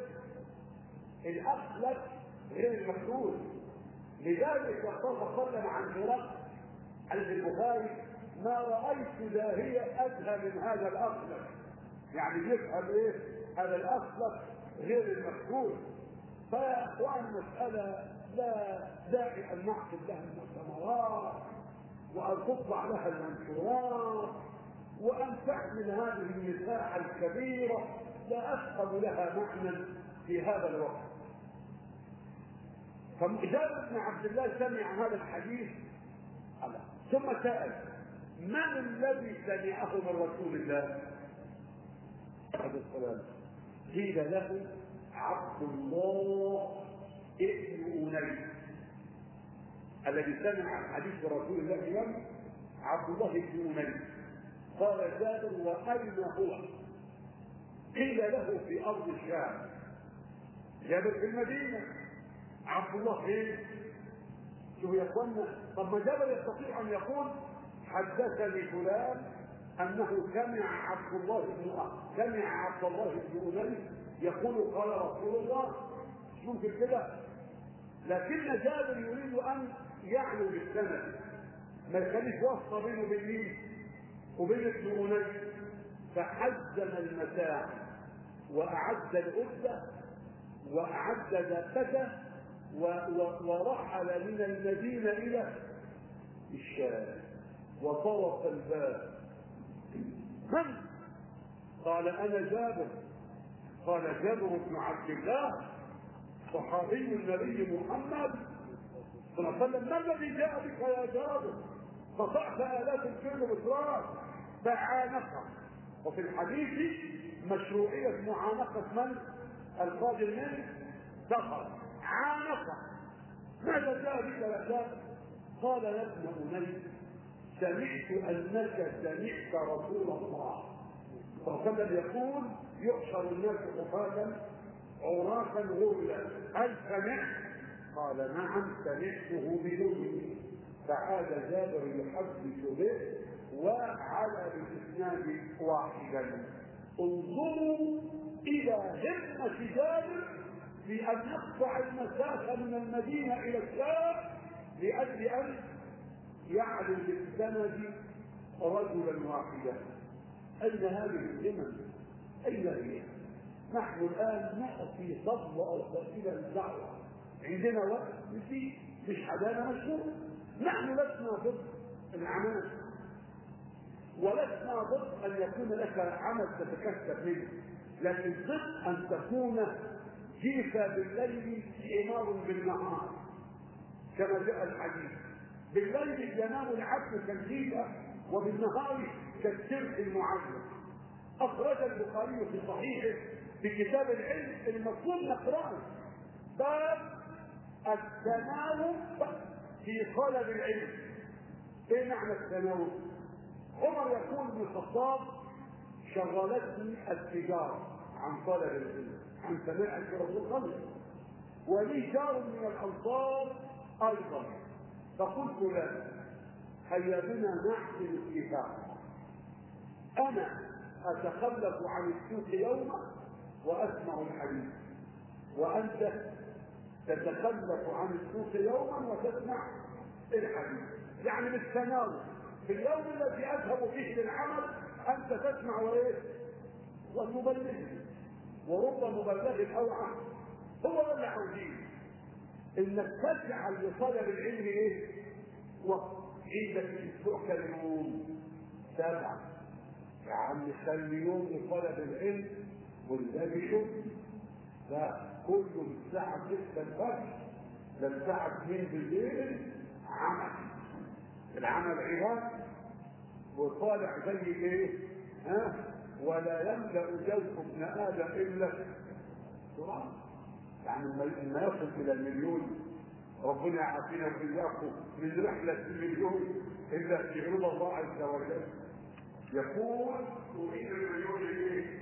الأخلق، غير المكحول. لذلك تتكلم عن هرقل حديث البخاري: ما رأيت داهية أدهى من هذا الأخلق. يعني يفهم إيه هذا الأخلق غير المكحول. فيا إخوان المسألة لا داعي أن نعقد لها المؤتمرات وأن تطلع لها المنشورات وأن تحمل هذه المساحة الكبيرة، لا أفهم لها معنى في هذا الوقت. فجابر بن عبد الله سمع هذا الحديث ثم سأل: من الذي سمعه من رسول الله عليه الصلاة؟ قيل له: عبد الله ابن أنيس. الذي سمع الحديث من رسول الله اليوم عبد الله ابن أنيس. قال جابر: وأين هو؟ قيل له: في أرض الشام. جابر في المدينة، عبد الله فين؟ شوفوا يا اخوانا، طب ما جابر يستطيع ان يقول: حدثني فلان انه سمع عبد الله بن سمع عبد الله بن أنيس يقول قال رسول الله. ممكن كده، لكن جابر يريد ان يعلو بالسند، ما يخليش واسطه بينه وبين مين؟ وبين ابن أنيس. فحزم المتاع واعد العده واعد دابته ورحل من المدينة إلى الشام وطرق الباب. من قال انا جابر. قال جابر بن عبد الله صحابي النبي محمد صلى الله عليه وسلم: ما الذي جاء بك يا جابر؟ قطعت الاف الكيلومترات فعانقه. وفي الحديث مشروعيه معانقه من؟ القادر من سفر. عانقه. ماذا جاء بك يا جابر؟ قال: يا ابن انيس، سمعت انك سمعت رسول الله صلى الله عليه وسلم يقول: يحشر الناس حفاة عراقا غرلا، هل سمعت؟ قال: نعم سمعته بدونه. فعاد جابر يحدث به وعلى بالاسناد واحدا. انظروا الى همة جابر في ان يقطع المسافة من المدينة الى الشام لاجل ان يعلو بالسند رجلا واحدا. اين هذه الهمم؟ اين هي؟ نحن الان ناتي صدوة الى الدعوة، عندنا وقت نسي مش حدانا مشهور. نحن لسنا ضد العمل، ولسنا ضد ان يكون لك عمل تتكسب منه، لكن ضد ان تكون جيف بالليل حمار بالنهار كما جاء الحديث. بالليل ينام العبد كالجيفة وبالنهار كالسرح المعلق. اخرج البخاري في صحيحه في كتاب العلم المفروض نقراه باب التناوب في طلب العلم. ايه معنى التناوب؟ عمر يقول ابن الخطاب: شغلتني التجاره عن طلب العلم، عن سماع رسول الله، ولي جار من الانصار ايضا، فقلت له: هيا بنا نحسن الاتفاق، انا اتخلف عن السوق يوما واسمع الحديث، وانت تتخلف عن السوق يوما وتسمع الحديث. يعني بالتناوب، في اليوم الذي اذهب فيه للعمل انت تسمع وايه؟ وتبلغ، ورب مبلغ اوعى. هو ده اللي عاوزين، انك تجعل لطلب العلم ايه؟ وقت. عندك في الاسبوع كم يوم؟ سبعه. يا عم خلي يوم لطلب العلم والباقي شغل. لا، كله من الساعه ستة الفجر للساعه اتنين بالليل عمل. العمل عباد وطالع زي ايه؟ ها؟ ولا يملا جوف ابن ادم الا تراب. يعني لما يصل الى المليون، ربنا يعافينا واياكم من رحله المليون الا في رضا الله عز وجل. يقول: اريد المليون ايه؟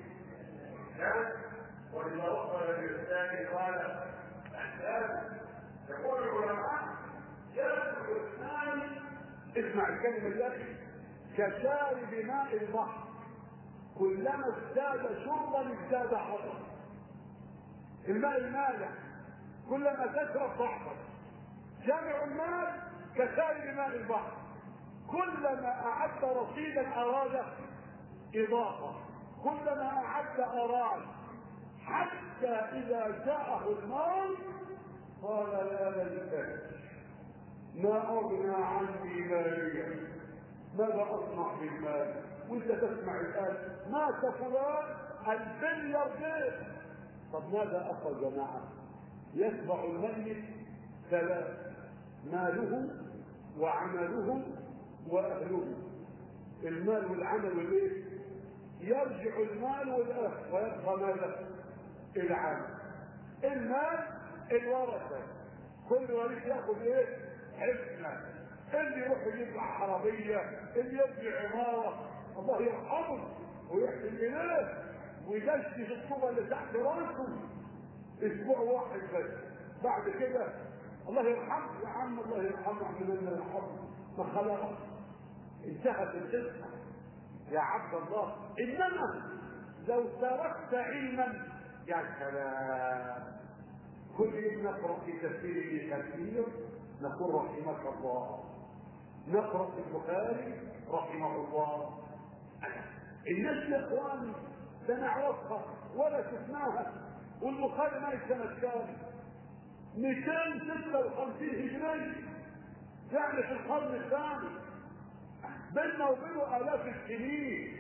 واذا وصل الانسان قال احسان. يقول العلماء: يسلك الانسان، اسمع الكلمه التي كشارب ماء البحر، كلما ازداد شربا ازداد حظا. الماء المالح كلما تشرب تحفظ. جامع المال كشارب ماء البحر، كلما اعد رصيدا اراد اضافه، كلما اعد اراد، حتى اذا جاءه المال قال: يا ليتني ما اغنى عني ماليا، ماذا اصنع بالمال؟ وانت تسمع الان: مات فلان البلياردير. طب ماذا اخذ جماعه؟ يتبع الميت ثلاث: ماله وعمله واهله. المال والعمل والايه؟ يرجع المال والاهل ويبقى ماذا؟ العمل. المال الورثه، كل وريث ياخذ ايه؟ حكمه. اللي يروح يجيب عربيه، اللي يبني عماره، الله يرحمه ويحسن اليه ويدشش الطوبه اللي تحت راسه اسبوع واحد بس. بعد كده الله يرحمه. يا عم الله يرحمه، عملنا يرحمه، ما خلاص انتهت القصه يا عبد الله. انما لو تركت علما، يا سلام، كل يوم نقرا في تفسير ابن كثير نقول رحمك الله، نقرا في البخاري رحمه الله. الناس يا اخواني لا نعرفها ولا شفناها. والبخاري ما سنه كام؟ مئتين وستة وخمسين هجري، يعني في القرن الثاني. بيننا وبينه الاف السنين،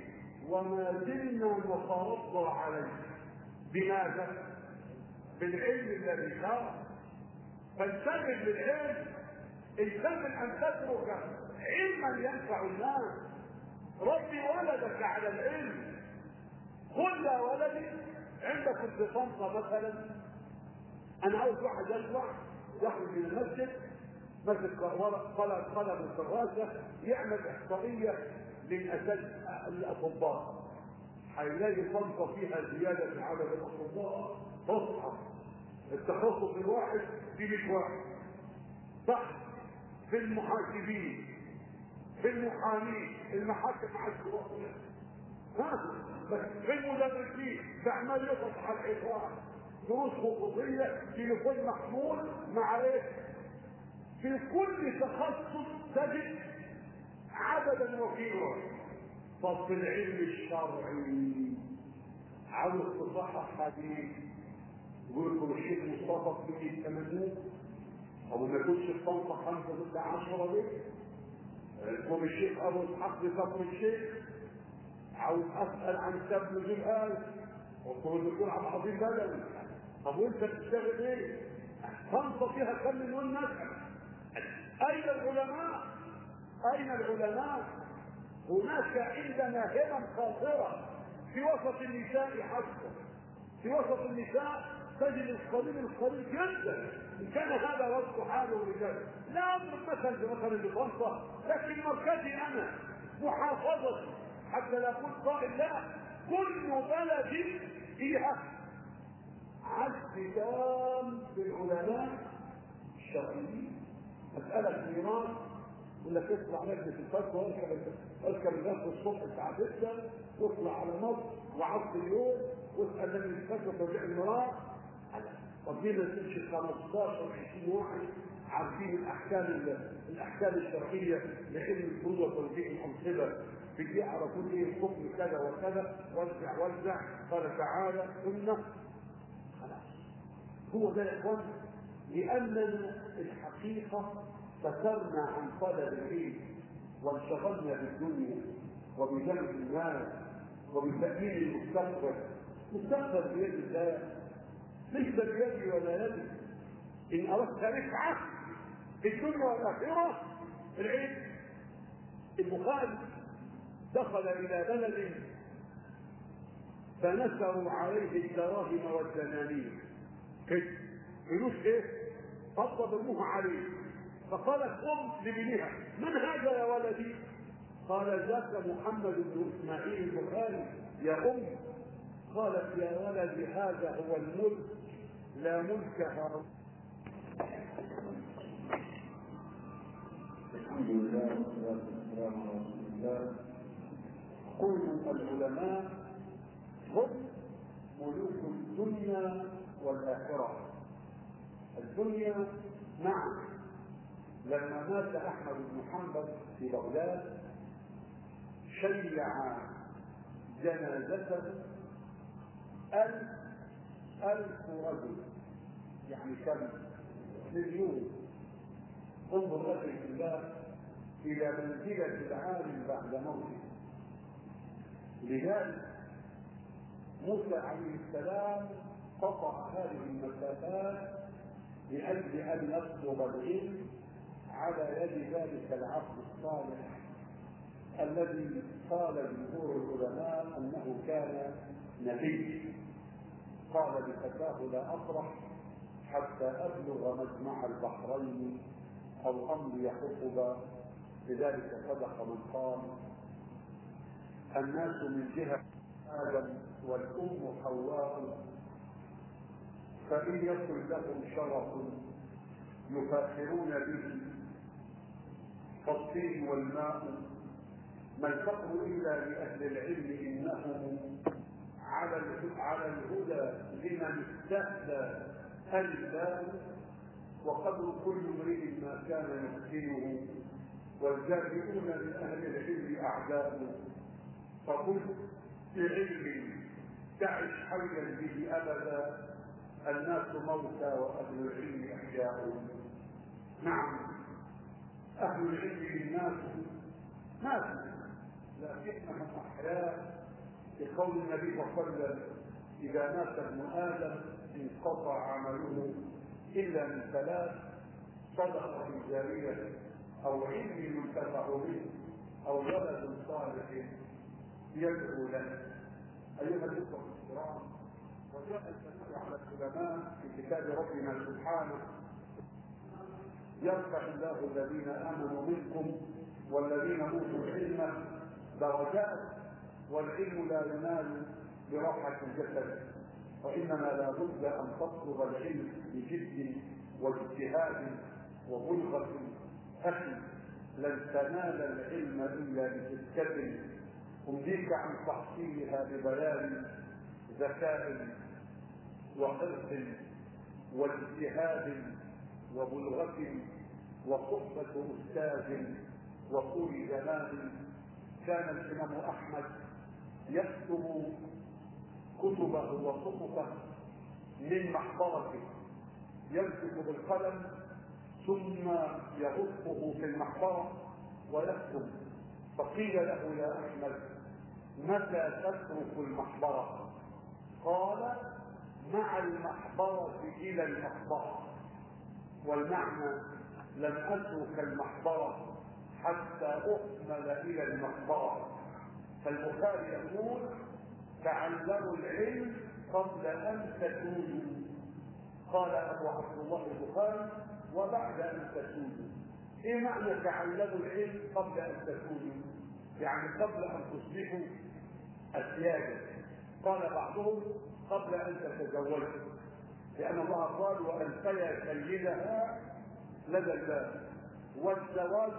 وما زلنا نترضى عليه. بماذا؟ بالعلم الذي شرع. فانتبه للعلم، انتبه ان تترك علما ينفع الناس. ربي ولدك على العلم. قل يا ولدي عندك في طنطا مثلا، انا عاوز واحد يطلع يخرج من المسجد مسك ورق قلم قلم الكراسه يعمل احصائيه للاساتذه الاطباء، هيلاقي طنطا فيها زياده في عدد الاطباء تصعب. التخصص الواحد في مئة واحد، صح؟ في المحاسبين، في المحامين، المحاكم على الشرطه، بس في المدرسين بعمل يقف على الحصار، دروس خصوصيه، تليفون محمول مع ايه؟ في كل تخصص تجد عددا وكيلا. طب في العلم الشرعي عاوز تصحح حديث يقول لكم الشيخ مصطفى في الثمانين او ما يكونش الطنطا خمسه ستة عشرة ليه؟ يقول الشيخ ابو اسحاق بكفر الشيخ عاوز اسال عن كتاب نزول آية وقول الدكتور عبد العظيم بدوي. طب وانت بتشتغل ايه؟ طنطا فيها كم مليون نسأل. اين العلماء؟ اين العلماء؟ هناك عندنا همم خاطره في وسط النساء حتى، في وسط النساء تجد القليل القليل جدا ان كان هذا وصف حاله الرجال. لا اضرب مثل بمثل بطنطا، لكن مركزي انا محافظتي حتى لا اكون قائل لا، كل بلد فيها عجز تام بالعلماء الشرعيين. مساله ميراث يقول لك اطلع لجنه الفتوى واركب اركب الغد الصبح الساعه ستة واطلع على مصر وعصر اليوم واسال لجنه الفتوى توزيع الميراث. طب ليه ما تمشي خمستاشر عشرين واحد عارفين الاحكام الاحكام الشرعيه لعلم الفروض وتوزيع الانصبه في دي على كل ايه الحكم كذا وكذا وزع وزع قال تعالى سنه. خلاص هو ده يا اخوان. لاننا الحقيقه فترنا عن طلب العلم وانشغلنا بالدنيا وبجلب الناس وبتأمين المستقبل. المستقبل بيد الله ليس بيدي ولا يدي. ان اردت رفعه في الدنيا والاخره العلم. البخاري دخل الى بلد فنثروا عليه الدراهم والدنانير كده فلوس ايه؟ فضل ابوه عليه فقالت ام لابنها من هذا يا ولدي؟ قال ذاك محمد بن اسماعيل البخاري يا ام. قالت يا ولدي هذا هو الملك لا ملك هارون. الحمد لله والصلاه والسلام على رسول الله. قولوا العلماء هم ملوك الدنيا والاخره. الدنيا نعم، لما مات احمد بن حنبل في بغداد شيع جنازته ألف ألف رجل، يعني كم؟ مليون. انظر رجل الله إلى منزلة العالم بعد موته. لذلك موسى عليه السلام قطع هذه المسافات لأجل أن يطلب العلم على يد ذلك العبد الصالح الذي قال جمهور العلماء أنه كان نبي. قال لفتاه لا أفرح حتى أبلغ مجمع البحرين أو أمضي حقبا. لذلك صدق من قال الناس من جهة آدم والأم حواء فإن يكن لهم شرف يفاخرون به فالطين والماء ما الفقر إلا لأهل العلم إنهم على على الهدى لمن استهدى الباب وقدر كل امرئ ما كان يحسنه والجاهلون من أهل العلم أعداء. فقل بعلم تعش حيا به أبدا الناس موتى وأهل العلم أحياء. نعم أهل العلم الناس ماتوا لكنهم أحياء لقول النبي صلى الله عليه وسلم إذا مات ابن آدم انقطع عمله إلا من ثلاث: صدقة جارية أو علم ينتفع به أو ولد صالح يدعو له. أيها الأخوة الكرام، وجاء الكلام على العلماء في كتاب ربنا سبحانه: يرفع الله الذين آمنوا منكم والذين أوتوا العلم درجات، والعلم لا ينال براحة الجسد، وإنما لا بد أن تطلب العلم بجد واجتهاد وبلغة. أخي، لن تنال العلم إلا بستة أمليك عن تحصيلها ببيان ذكاء وحرص واجتهاد وبلغة وصحبة أستاذ وطول جمال. كان الإمام أحمد يكتب كتبه وصحفه من محبرته، يمسك بالقلم ثم يغطه في المحبرة ويكتب. فقيل له: يا أحمد، متى تترك المحبرة؟ قال: مع المحبرة إلى المقبرة. والمعنى: لم أترك المحبرة حتى أحمل إلى المقبرة. فالبخاري يقول: تعلموا العلم قبل أن تتوبوا. قال أبو عبد الله البخاري: وبعد أن تتوبوا. إيه معنى تعلموا العلم قبل أن تتوبوا؟ يعني قبل أن تصبحوا أسيادا. قال بعضهم: قبل أن تتزوجوا، لأن الله قال: وألقيا سيدها لدى الباب. والزواج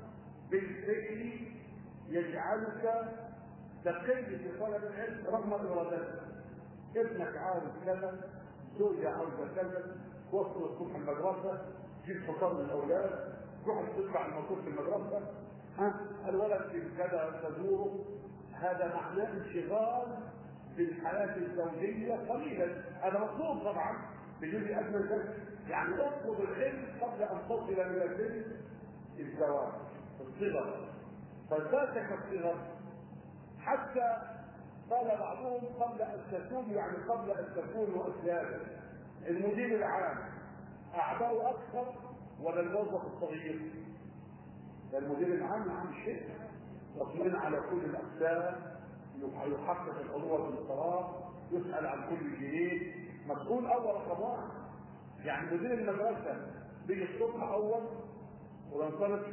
بالفعل يجعلك تقل في طلب العلم رغم ارادتك. ابنك عاوز كذا، زوجة عاوزة كذا، وصل الصبح المدرسة، جيب فطار للأولاد، روح تدفع المصروف في المدرسة، ها الولد في كذا تزوره. هذا معناه انشغال بالحياة الزوجية قليلا. هذا مطلوب طبعا بدون أدنى ذلك. يعني اطلب العلم قبل أن تصل إلى سن الزواج، الصغر. فذاتك الصغر حتى قال بعضهم: قبل أن تكون، يعني قبل أن تكونوا أسيادا. المدير العام أعباؤه أكثر ولا الموظف الصغير؟ المدير العام عام شيء يطمئن على كل الأقسام، يحقق الأمور بالقرار، يسأل عن كل جنيه، مسؤول أول رقم واحد. يعني مدير المدرسة بيجي الصبح أول وينطلق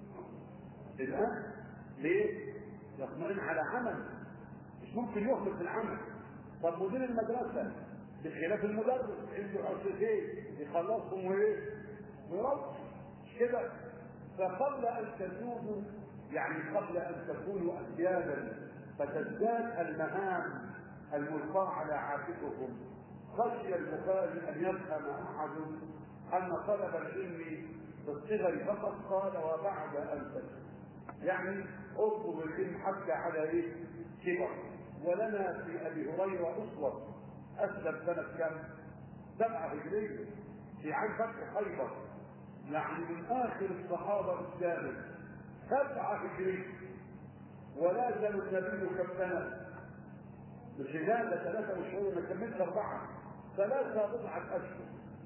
الآن ليه؟ يطمئن على عمل، مش ممكن يخلق في العمل. طب مدير المدرسة بخلاف المدرس عنده حصتين يخلصهم وايه؟ ويرد كده. فقبل ان تتوبوا يعني قبل ان تكونوا اسيادا فتزداد المهام الملقاة على عاتقكم. خشي البخاري ان يفهم احد ان طلب العلم بالصغر فقط. قال: وبعد ان تتوبوا، يعني اطلب العلم حتى على ايه؟ كبر. ولنا في ابي هريره اسوه اسلم سنه كم؟ سبعه هجريه في عام فتح خيبر، يعني من اخر الصحابه الاسلام. سبعه هجريه ولازم النبي كم سنه؟ مش رجال ثلاثه وشهور، ما كملش اربعه، ثلاثه بضعه اشهر.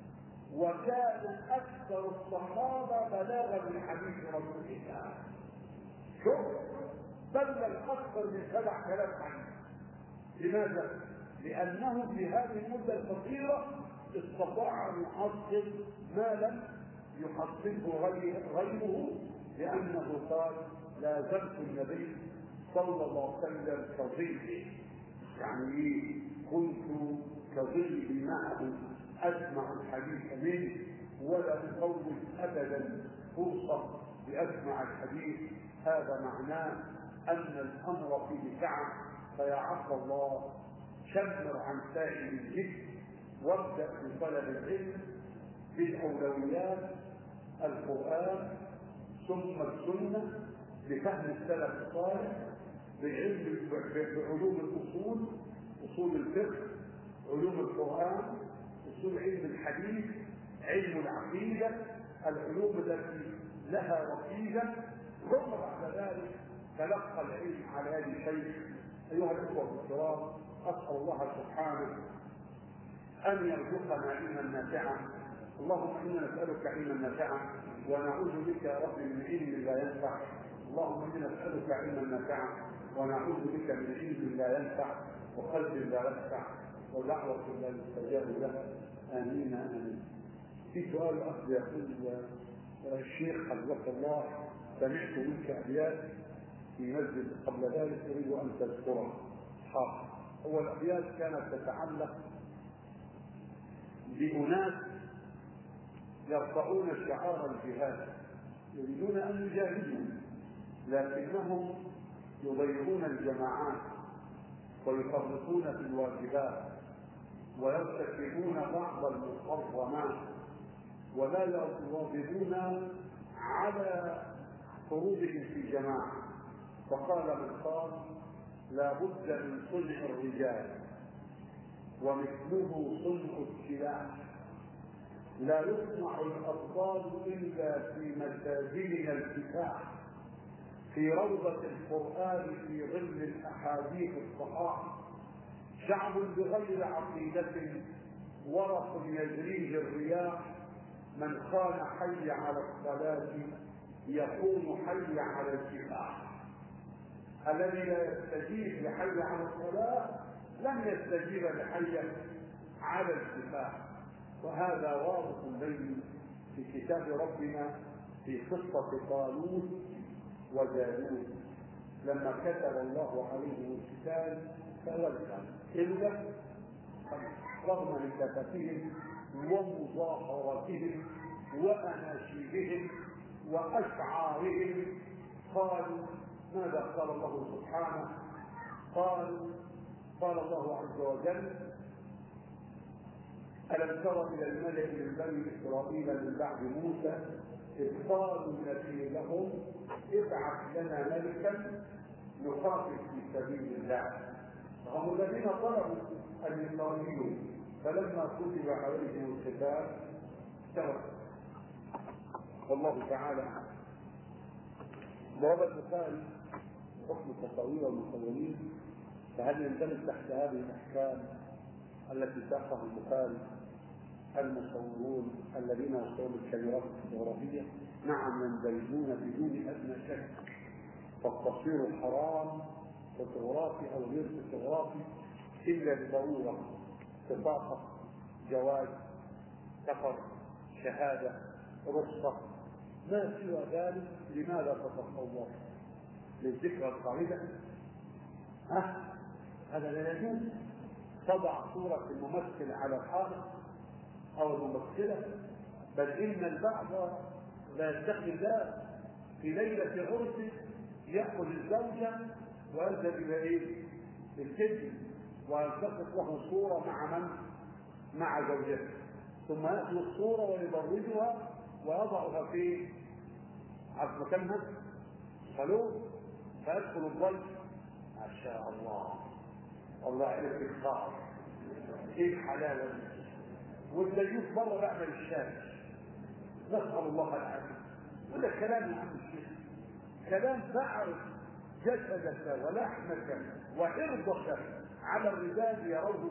وكان اكثر الصحابه بلاغا من حديث رسول الله. شوف، بلغ اكثر من سبع آلاف حديث. لماذا؟ لانه في هذه المده القصيره استطاع ان يحصل ما لم يحصله غيره، لانه قال: لا زلت النبي صلى الله عليه وسلم كظله. يعني ايه؟ كنت كظله معه اسمع الحديث منه ولا افوت ابدا فرصه لاسمع الحديث. هذا معناه ان الامر فيه سعه. فيا عبد الله، شمر عن سائل الجد وابدا بطلب العلم بالاولويات: القران ثم السنه، بفهم السلف الصالح، بعلم بعلوم الاصول، اصول الفقه، علوم القران، اصول علم الحديث، علم العقيده، العلوم التي لها ركيزه. ثم بعد ذلك تلقى العلم على يد شيخ أيها الأخوة الكرام، أسأل الله سبحانه أن يرزقنا علما نافعا. اللهم إنا نسألك علما نافعا ونعوذ بك يا رب من علم لا ينفع. اللهم إنا نسألك علما نافعا ونعوذ بك من علم لا ينفع وقلب لا يخشع ودعوة لا يستجاب لها. آمين آمين. في سؤال الأخ يقول الشيخ حفظك الله، سمعت منك أبيات في مسجد قبل ذلك أريد أن تذكرها. حاضر. هو الأبيات كانت تتعلق بأناس يرفعون شعار الجهاد، يريدون أن يجاهدوا لكنهم يضيعون الجماعات ويفرطون في الواجبات ويرتكبون بعض المحرمات ولا يواظبون على خروجهم في جماعة. فقال من قال: لا بد من صنع الرجال ومثله صنع السلاح، لا يصنع الأبطال إلا في مساجدنا الكفاح، في روضة القرآن في ظل الأحاديث الصحاح، شعب بغير عقيدة ورق يجريه الرياح، من خان حي على الصلاة يكون حي على الكفاح. الذي لا يستجيب لحي على الصلاة لم يستجيب لحي على الكفاح. وهذا واضح بين في كتاب ربنا في قصة طالوت وجالوت لما كتب الله عليهم القتال فولوا إلا رغم نكتتهم ومظاهرتهم وأناشيدهم وأشعارهم. قالوا ماذا قال الله سبحانه؟ قالوا قال الله عز وجل: ألم تر إلى الملأ من بني إسرائيل من بعد موسى إذ قالوا النبي لهم ابعث لنا ملكا نقاتل في سبيل الله. هم الذين طلبوا أن يقاتلوا فلما كتب عليهم القتال تركوا. والله تعالى ضرب البخاري حكم التصوير والمصورين، فهل يندرج تحت هذه الأحكام التي ساقها البخاري المصورون الذين يصورون الكاميرات الفوتوغرافية؟ نعم يندرجون بدون أدنى شك. فالتصوير حرام فوتوغرافي أو غير فوتوغرافي إلا بضرورة، اتفاق، جواز، سفر، شهادة، رخصة، ما سوى ذلك لماذا تتصور؟ للذكرى القاعدة؟ أه؟ هذا لا يجوز. تضع صورة الممثل على الحائط أو الممثلة، بل إن البعض لا يتقي الله في ليلة عرس يأخذ الزوجة ويذهب إلى إيه؟ الكذب ويلتقط له صورة مع من؟ مع زوجته، ثم يأخذ الصورة ويبرزها ويضعها في عرف مكانها صالون، فيدخل الضيف ما شاء الله والله عليك الخاص ايه الحلاوه دي، والديوث بره بعمل الشاي. نسأل الله العافية. وده كلام يا عم الشيخ، كلام تعرف جسدك ولحمك وعرضك على الرجال يروه،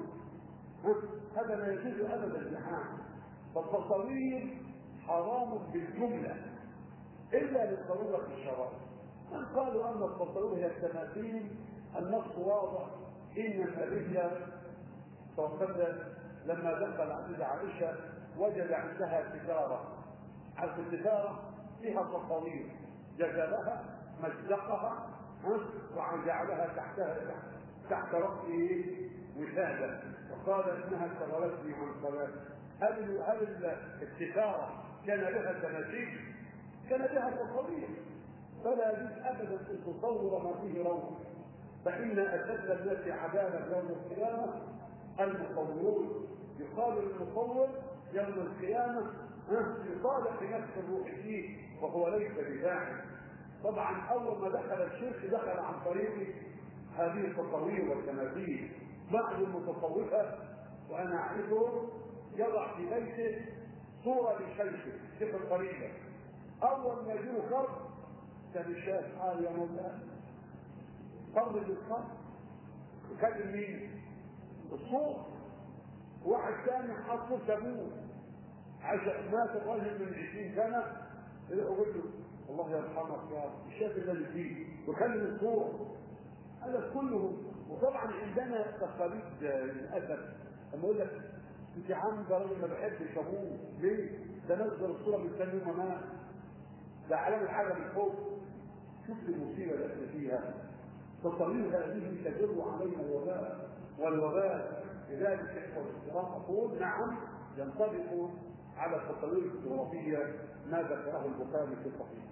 هذا لا يجوز ابدا جماعه. فالتصوير حرام بالجمله الا للضروره الشرعيه. من قالوا ان التصوير هي التماثيل النص واضح. ان النبي صلى الله عليه وسلم لما دخل عند عائشه وجد عندها ستاره، عرف الستاره فيها تصاوير، جذبها مزقها وجعلها تحتها تحت رأسه وسادة، وقال انها شغلتني عن صلاتي. هل هل الستاره كان لها تماثيل؟ كان لها تصاوير. فلا يجوز ابدا ان تصور ما فيه روح، فان اشد الناس عذابا يوم القيامه المصورون. يقال للمصور يوم القيامه يصالح نفس الروح فيه وهو ليس بفاعل. طبعا اول ما دخل الشرك دخل عن طريق هذه التصاوير والتماثيل. بعض المتصوفه وانا اعرفه يضع في بيته صوره لشيخه شيخ الطريقه، اول ما يجيله كرب كان الشيخ قال يا مولانا قرب القرب يكلم مين؟ الصوت. واحد ثاني حط ابوه عشان مات الرجل من عشرين سنه، يقول له الله يرحمك يا الشاف الذي فيه، وكلم الصوت. هذا كله. وطبعا عندنا تقاليد للاسف، لما يقول لك انت عم ده راجل ما بحبش ابوه، ليه؟ ده نزل الصوره من ثاني يوم مات، ده علامه حاجه من فوق. شوف المصيبه اللي احنا فيها. تصاميم هذه تجر علينا الوباء والوباء. لذلك اخوه الكرام اقول نعم ينطبق على التصاميم الجغرافيه ما ذكره البخاري في الصحيح.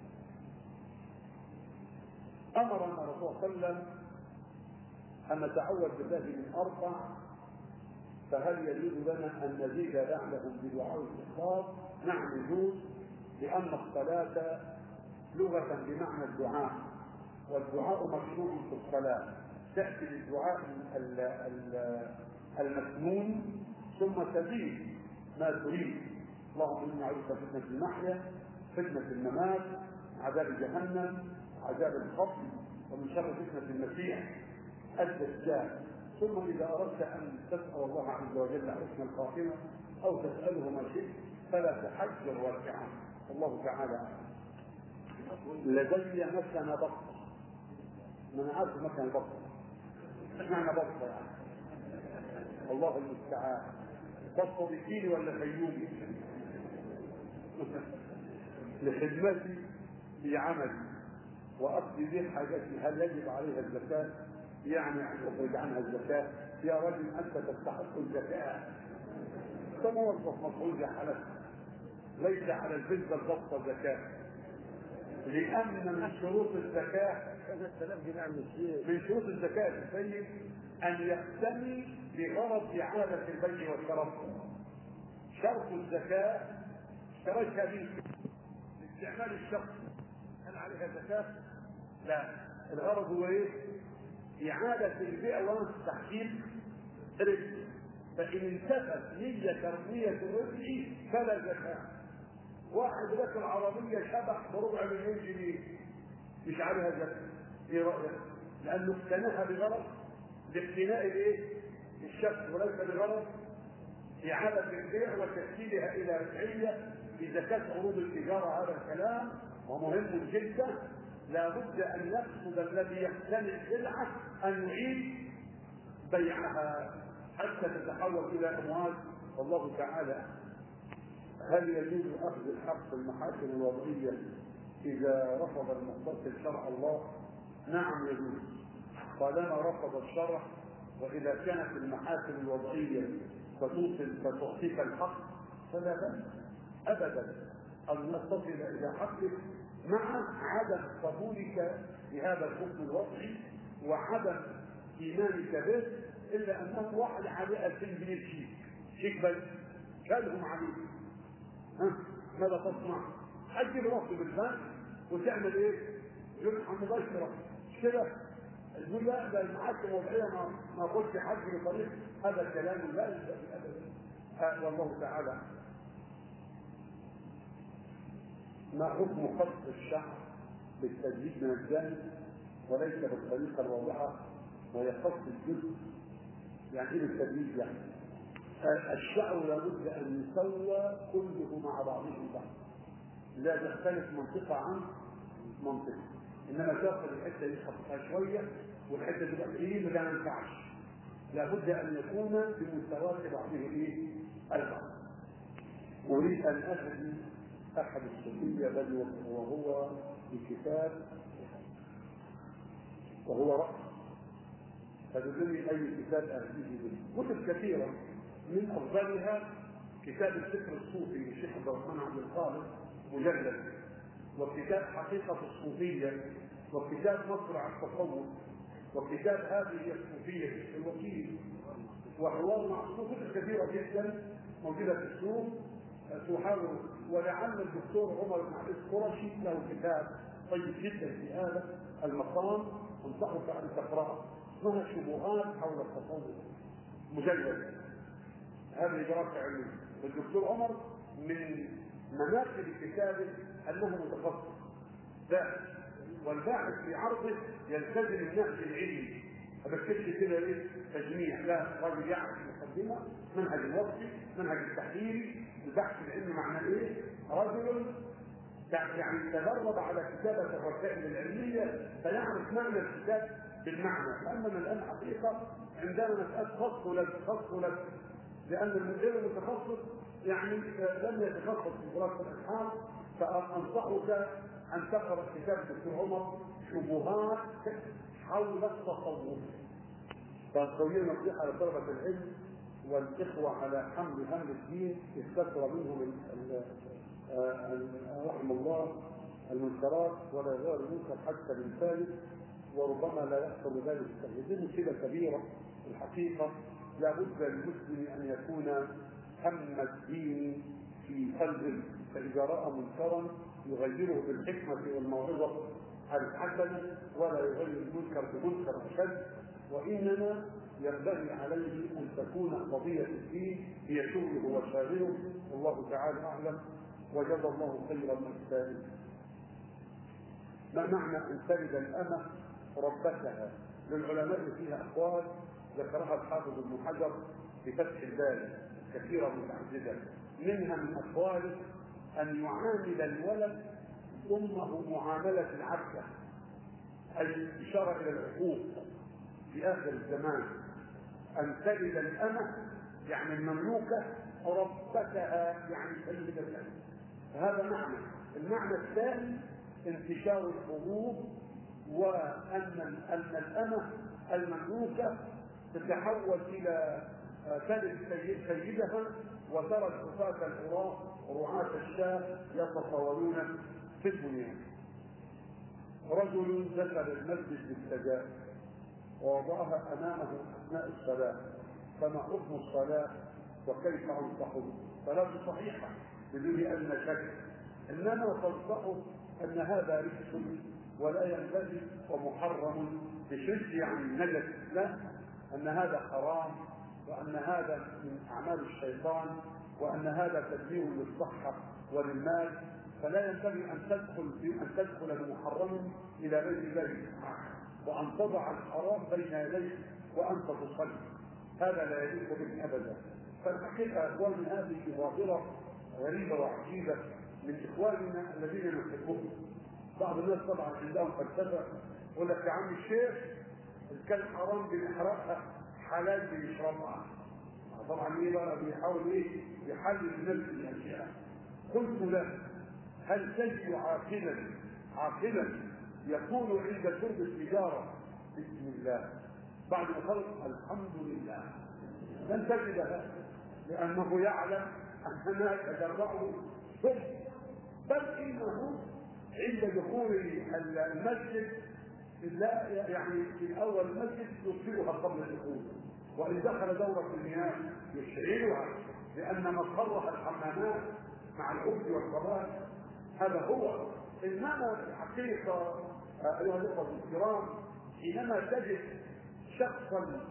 امرنا الرسول صلى الله عليه وسلم ان نتعوذ بالله من اربع، فهل يجوز لنا ان نزيد بعدهم بدعاء الاستخلاص؟ نعم يجوز، لان الصلاه لغه بمعنى الدعاء، والدعاء مشروع في الصلاه. تاتي بالدعاء المسنون ثم تزيد ما تريد. اللهم اني اعوذ فتنه المحيا، فتنه الممات، عذاب جهنم، عذاب القبر، ومن شر فتنه المسيح الدجال. ثم اذا اردت ان تسال الله عز وجل حسن الخاتمه او تساله ما شئت فلا تحجر وارجعا. الله تعالى لدي مثل بطه. ما انا عارف مثل بطه، ايش معنى بطه يعني؟ الله المستعان. بطه بكيني ولا خيومي؟ لخدمتي في عملي واقضي به حاجتي. هل يجب عليها الزكاه؟ يعني ان تخرج عنها الزكاه؟ يا رجل انت تستحق الزكاه، كموظف مفعول يا حلال. ليس على الفلة البطه زكاه، لان من شروط الزكاه من شروط الزكاه السيد ان يقتني بغرض اعاده البيع والشراء. شرط الزكاه اشتريتها به لاستعمال الشخص، هل عليها زكاه؟ لا. الغرض هو ايه؟ اعاده البيع وتحقيق ربح. فان انتفت نيه تربيه الربح فلا زكاه. واحد لك العربيه شبح بربع مليون جنيه مش عليها زكاه. ايه رايك؟ لانه اقتناها بغرض لاقتناء الايه؟ الشخص، وليس بغرض اعاده البيع وتسهيلها الى ربحيه بزكاه عروض التجاره. هذا الكلام ومهم جدا. لا بد ان يقصد الذي يقتني السلعه ان يعيد بيعها حتى تتحول الى اموال. والله تعالى. هل يجوز اخذ الحق في المحاكم الوضعيه اذا رفض المقتصد شرع الله؟ نعم يجوز، طالما رفض الشرع. واذا كانت المحاكم الوضعيه فتوصل فتعطيك الحق فلا باس ابدا ان نتصل الى حقك، مع عدم قبولك بهذا الحكم الوضعي وعدم ايمانك به. الا انه واحد عليه ألفين جنيه شيك شيك بس شالهم عليه، ها ماذا تصنع؟ اجل رصد بالبنك وتعمل ايه؟ جمعه مباشره كده. تقول لا ده المحاكم الوضعيه ما ما قلت حد بطريق هذا الكلام لا يجوز ابدا. والله تعالى. ما حكم خط الشعر بالتجديد من الجانب وليس بالطريقه الواضحه وهي خط الجزء؟ يعني ايه بالتجديد؟ يعني الشعر لابد ان يسوى كله مع بعضه البعض، لا تختلف منطقه عن منطقه. انما تاخذ الحته دي تخطها شويه والحته دي تقريبا ما ينفعش. لابد ان يكون بمستوى بعضه ايه؟ البعض. اريد ان اهدي احد الصوفيه بل وهو في كتاب وهو رأس، فدلني اي كتاب اهديه به. كتب كثيره من افضلها كتاب الفكر الصوفي للشيخ عبد الرحمن عبد الخالق مجلد، وكتاب حقيقه الصوفيه، وكتاب مصرع التصوف، وكتاب هذه الصوفيه الوكيل، وحوار مع الصوفيه كثيره جدا موجوده في السوق تحاول. ولعل الدكتور عمر بن عبد القرشي له كتاب طيب جدا في هذا المقام انصحك ان تقراه، اسمها شبهات حول التصوف مجلد. هذه دراسه علميه. والدكتور عمر من مناقب كتابه انه متخصص باحث، والباحث في عرضه يلتزم النهج العلمي ما بكتبش كده ايه تجميع، لا، راجل يعرف المقدمه، منهج الوصفي، منهج التحليلي، البحث العلمي معناه ايه؟ رجل يعني تدرب على كتابه الرسائل العلميه فيعرف معنى الكتاب بالمعنى. لاننا الان حقيقه عندنا مساله خص ولد خص ولد، لان المدير المتخصص يعني لم يتخصص في دراسه الاسحار. فانصحك ان تقرا كتاب الدكتور عمر شبهات حول التصوف. فالقوية نصيحة لطلبة العلم والإخوة على حمل هم الدين، استكثر منهم رحم الله المنكرات ولا يزال المنكر حتى بالثالث، وربما لا يحصل ذلك. هذه مشكلة كبيرة الحقيقة. لا بد للمسلم أن يكون هم الدين في قلبه، فإذا رأى منكرا يغيره بالحكمة والموعظة الحسنة، ولا يغير المنكر بمنكر أشد. وإنما ينبغي عليه أن تكون قضية الدين هي شغله وشاغله، والله تعالى أعلم. وجزى الله خيرا السائل. ما معنى أن تلد الأمة ربتها؟ للعلماء فيها أقوال ذكرها الحافظ ابن حجر في فتح الباري كثيرا متعددة. منها من أقواله أن يعامل الولد أمه معاملة العبد، أي إشارة إلى العقوق في آخر الزمان. أن تلد الأمة يعني المملوكة ربتها يعني سيدتها. هذا معنى. المعنى الثاني انتشار الحروب، وأن أن الأمة المملوكة تتحول إلى تلد سيدها، وترى الحفاة العراة رعاة الشاة يتطاولون في الدنيا. رجل دخل المسجد بالسجاد ووضعها أمامه أثناء الصلاة، فما حكم الصلاة وكيف أنصحه؟ صلاة صحيحة بدون أدنى شك، إنما تنصحه أن هذا رجس ولا ينبغي ومحرم بشد يعني نجس، لا، أن هذا حرام، وأن هذا من أعمال الشيطان، وأن هذا تدمير للصحة وللمال، فلا ينبغي أن تدخل أن تدخل بمحرم إلى بيت الله وأن تضع الحرام بين يديك وأنت تصلي، هذا لا يليق بك أبدا. فالحقيقة أخوان هذه ظاهرة غريبة وعجيبة من إخواننا الذين نحبهم. بعض الناس طبعا عندهم فلسفة يقول لك يا عم الشيخ الكلب حرام بنحرقها حلال بنشربها. طبعا ايه بقى بيحاول ايه يحلل نفس الاشياء. قلت له هل تجد عاقلا عاقلا يكون عند شرب السيجاره بسم الله بعد ما خلص الحمد لله؟ لن تجد هذا، لانه يعلم اننا تجرعه ثم بل انه عند دخول المسجد لا يعني في اول المسجد يطفئها قبل الدخول، وان دخل دوره المياه يشعلها، لان مصرها الحمامات مع الخبز والصلاه. هذا هو. انما في الحقيقه ايها الاخوه الكرام، حينما تجد شخصا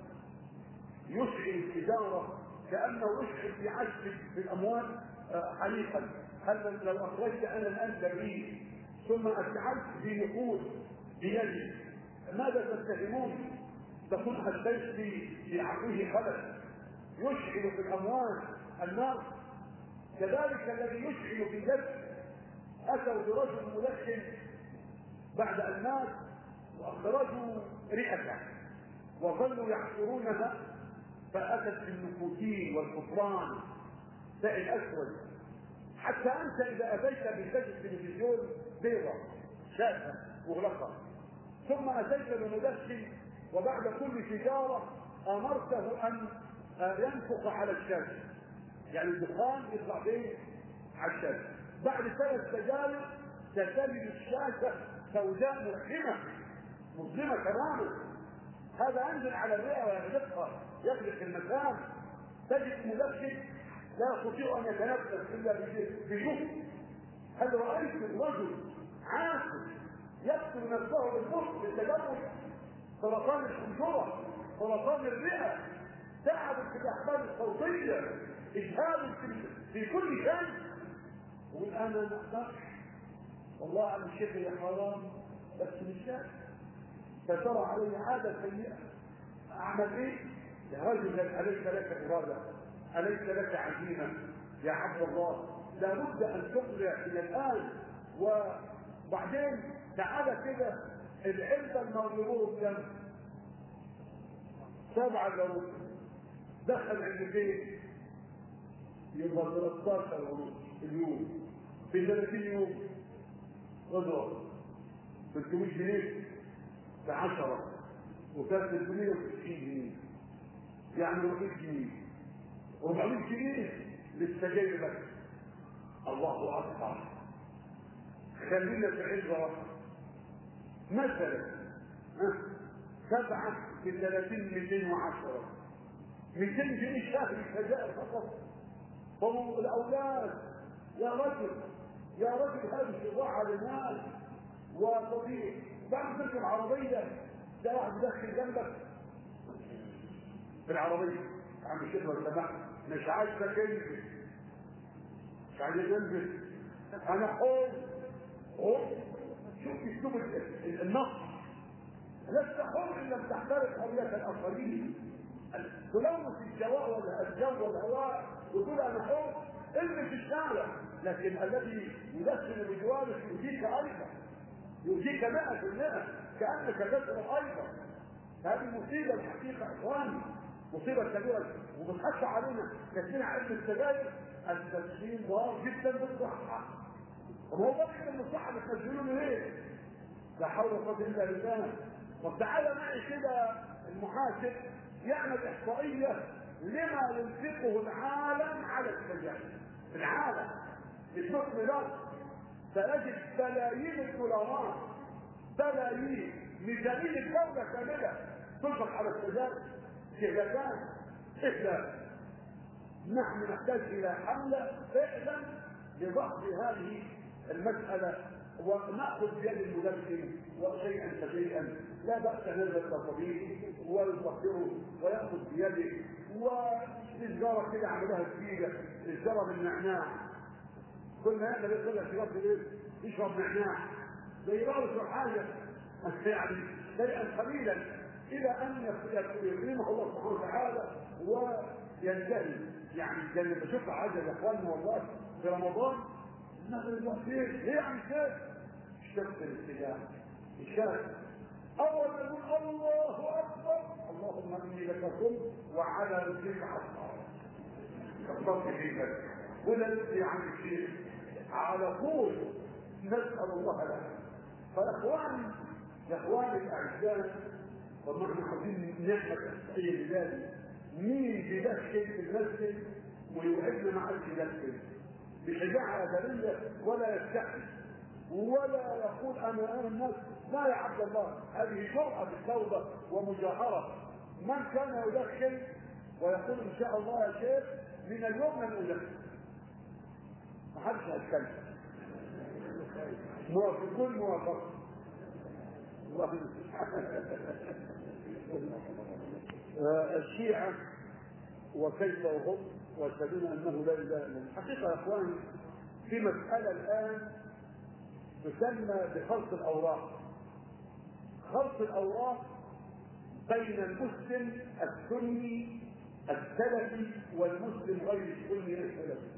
يشعل التجاره كانه يشعل في عشب في الاموال حريقا، هل لو اخرجت انا الان بريد ثم اشعلت في نقود بيدي ماذا تتهمون؟ تكون الشيء في في عقله خلل يشعل في الاموال النار. كذلك الذي يشعل في يد، اتوا برجل ملحن بعد ان مات واخرجوا رئته وظلوا يحفرونها، فاتت بالنكوتين والفطران سائل اسود، حتى انت اذا اتيت بشاشه تلفزيون بيضاء شاشه مغلقه ثم اتيت بمدخن وبعد كل تجاره امرته ان ينفخ على الشاشه، يعني الدخان يطلع بيه على الشاشه، بعد ثلاث تجارب تتلي الشاشه سوداء مظلمه مظلمه تماما. هذا انزل على الرئه ويغلقها يغلق المكان، تجد مدخن لا يستطيع ان يتنفس الا بجهد. هل رايت الرجل عاقل يقتل نفسه بالمخ بالتجرد؟ سرطان الحنجره، سرطان الرئه، تعب في الاحبال الصوتيه، اجهاد في كل شيء، والان ما نقدرش. والله على الشيخ يا حرام بس مش شايف، فترى عليه عاده سيئه اعمل ايه؟ يا رجل اليس لك اراده؟ اليس لك عزيمه؟ يا عبد الله لابد ان تقلع الى الان. وبعدين تعالى كده، العلبه المغلوبه بكم؟ سبعه جرود. دخل علبتين يبقى ثلاثتاشر ونص اليوم في ثلاثين يوم. اضرب ثلاثمية جنيه ب عشرة وكانت ثلاثمية وتسعين جنيه، يعني أربعمية جنيه. أربعمية جنيه للسجاير بس. الله اكبر. خلينا في علبه واحده مثلا، سبعه في ثلاثين مئتين وعشرة، مئتين جنيه شهري سجائر فقط. فهم الاولاد يا رجل يا رجل هذه بضاعه للناس وطبيعي. بعد تركب العربيه ده واحد يدخل جنبك في العربيه، عم الشيخ لو سمحت مش عايزك انزل، مش عايز انزل، انا حر. حر شوف اسلوب النص، لست حر ان لم تحترق حريه الاخرين. تلوث الجواء ولا الجو والهواء وتقول انا حر، ارمي في الشارع. لكن الذي يدخن بجوارك يؤذيك ايضا، يؤذيك مئة بالمئة كانك تشرب ايضا. هذه مصيبه الحقيقه اخواني، مصيبه كبيره وبتخش علينا كثير. علم السجاير التدخين ضار جدا بالصحه. هو ضار جدا بالصحه، بتنزلونه ليه؟ لا حول ولا قوه الا بالله. طب تعالى معي كده المحاسب يعمل احصائيه لما ينفقه العالم على السجاير. العالم بحكم ذلك سيجد بلايين الدولارات، بلايين ميزانيه الدوله كامله تنفق على السجاير. شهادات احدى نحن نحتاج الى حمله فعلا لضبط هذه المساله، وناخذ بيد المدخن وشيئا فشيئا. لا باس هذا الطبيب ويطهره وياخذ بيده. والسجاره كده عملها جديده، السجاره بالنعناع. كل ما يقدر يدخلها شراب ايه؟ يشرب نعناع زي بعض حاجه يعني شيئا قليلا الى ان يكرمه الله سبحانه وتعالى وينتهي. يعني كان بشوف حاجه يا اخواننا والله في رمضان الناس يقول ليه؟ ليه يا عم شيخ؟ الشمس الاتجاه الشمس. اول ما يقول الله اكبر اللهم اني لك قمت وعلى رجليك عصا كفرت فيك ولا يا عم الشيخ على طول نسال الله له. فيا اخواني يا اخواني الاعزاء، طب احنا عايزين نعمه تحقيقيه لذلك. مين بيدخل في المسجد ويوعدنا مع الدخل بشجاعه ادبيه ولا يستحي ولا يقول انا انا الناس؟ لا يا عبد الله، هذه جرأة بالتوبه ومجاهره. من كان يدخل ويقول ان شاء الله يا شيخ من اليوم لن ادخل، ما حدش هيتكلم. موافقون موافق الشيعة وكيف وهم ويشهدون انه لا اله الا الله. حقيقه يا اخواني في مساله الان تسمى بخلط الاوراق. خلط الاوراق بين المسلم السني السلفي والمسلم غير السني السلفي.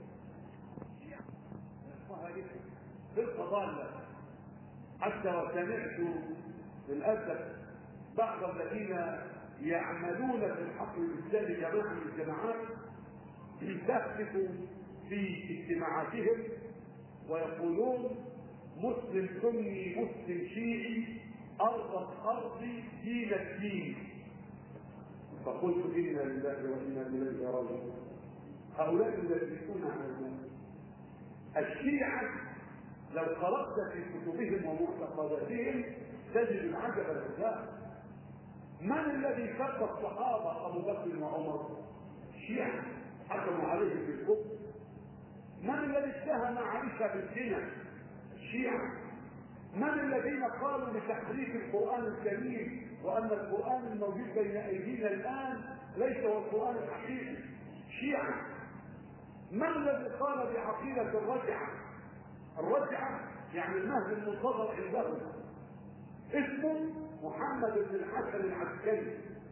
فرقه ضاله. حتى سمعت للاسف بعض الذين يعملون في الحق الاسلامي جماعه من الجماعات تهتف في اجتماعاتهم ويقولون مسلم سني مسلم شيعي ارض ارضي دين الدين. فقلت انا لله وانا اليه راجعون. هؤلاء يلبسون على الناس. الشيعه لو قرات في كتبهم ومعتقداتهم تجد العجب العجاب. من الذي كفر الصحابه ابو بكر وعمر؟ الشيعه حكموا عليهم بالكفر. من الذي اتهم عائشه بالزنا؟ الشيعه. من الذين قالوا بتحريف القران الكريم وان القران الموجود بين ايدينا الان ليس هو القران الحقيقي؟ الشيعه. من الذي قال بعقيده الرجعه؟ الرجعه يعني المهد المنتظر عندهم اسمه محمد بن الحسن العسكري.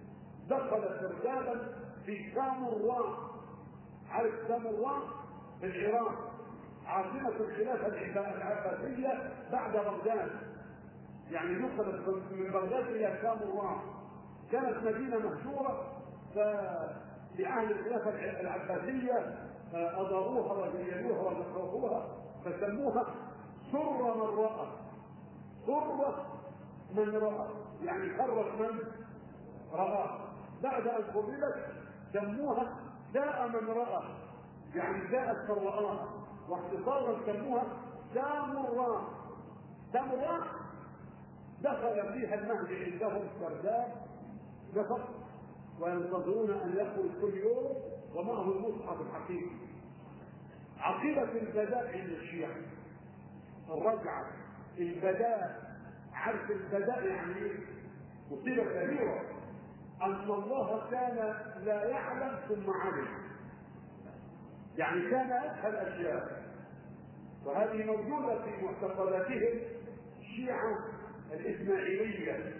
دخل سردابا في سامراء. عارف سامراء في العراق، عاصمة الخلافة العباسية بعد بغداد، يعني نقلت من بغداد إلى سامراء. كانت مدينة مهجورة، فلأهل الخلافة العباسية أضاروها وزينوها ونصروها فسموها سر من رأى. سر من رأى يعني فرق من رأى. بعد أن قبلت سموها جاء من رأى، يعني جاءت فرآها، واختصارا سموها سامراء. سامراء دخل فيها المهدي عندهم سرداب نفق، وينتظرون ان يخرج كل يوم ومعه المصحف الحقيقي. عقيدة البداء عند الشيعة الرجعة، البداء. عارف البداء يعني ايه؟ مصيبة كبيرة ان الله كان لا يعلم ثم علم، يعني كان يفهم الاشياء، وهذه موجودة في معتقداتهم الشيعة الإسماعيلية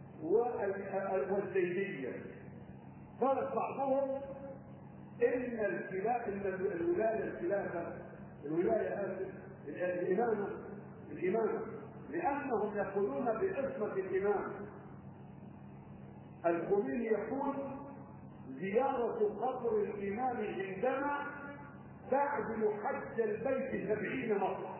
والزيدية. قال بعضهم إن الخلافة، إن الولاية الخلافة الولاية آسف الإمامة الإمامة لأنهم يقولون بعصمة الإمام. الخميني يقول زيارة قبر الإمام عندنا تعدل حج البيت سبعين مرة.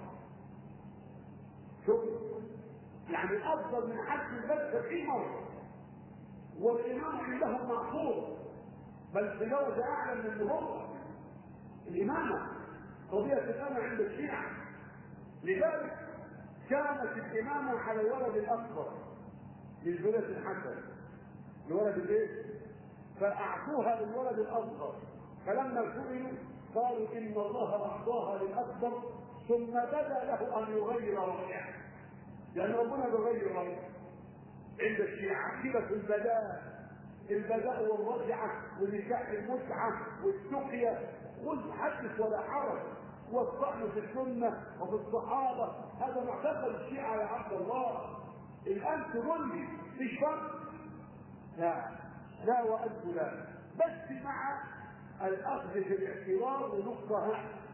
شوف، يعني أفضل من حج البيت سبعين مرة، والإمام عندهم معصوم، بل في درجة أعلى من النبوة. الإمامة قضية الإمامة عند الشيعة، لذلك كانت الإمامة على الولد الأكبر للبنات الحسن، الولد الإيه؟ فأعطوها للولد الأصغر، فلما سئلوا قالوا إن الله أعطاها للأكبر ثم بدا له أن يغير رأيه، لأن ربنا يغير رأيه. عند الشيعة عقيدة البداء، البداء والرجعة ونكاح المتعة والسقيا، خذ حدث ولا حرج، والطعن في السنة وفي الصحابة، هذا معتقد الشيعة يا عبد الله. الآن تقول لي مش فرق؟ لا لا وأنت لا، بس مع الأخذ في الاعتبار لنقطة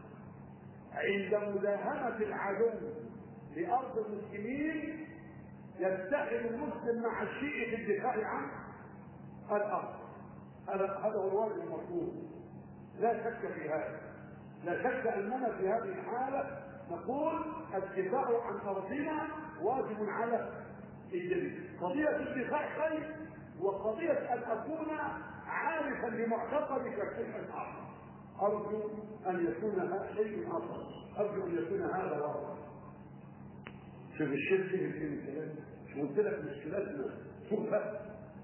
عند مداهمة العدو لأرض المسلمين يتحد المسلم مع الشيعي في الدفاع عن الأرض. هذا هذا هو الواجب المطلوب، لا شك في هذا. لا شك أننا في هذه الحالة نقول الدفاع عن أرضنا واجب على الجميع. قضية الدفاع خير، وقضية أن أكون عارفا لمعتقدك شيئا آخر. أرجو أن يكون هذا شيء آخر، أرجو أن يكون هذا واضح. شوف الشرك في الكلام، شو قلت لك مشكلتنا شوفها.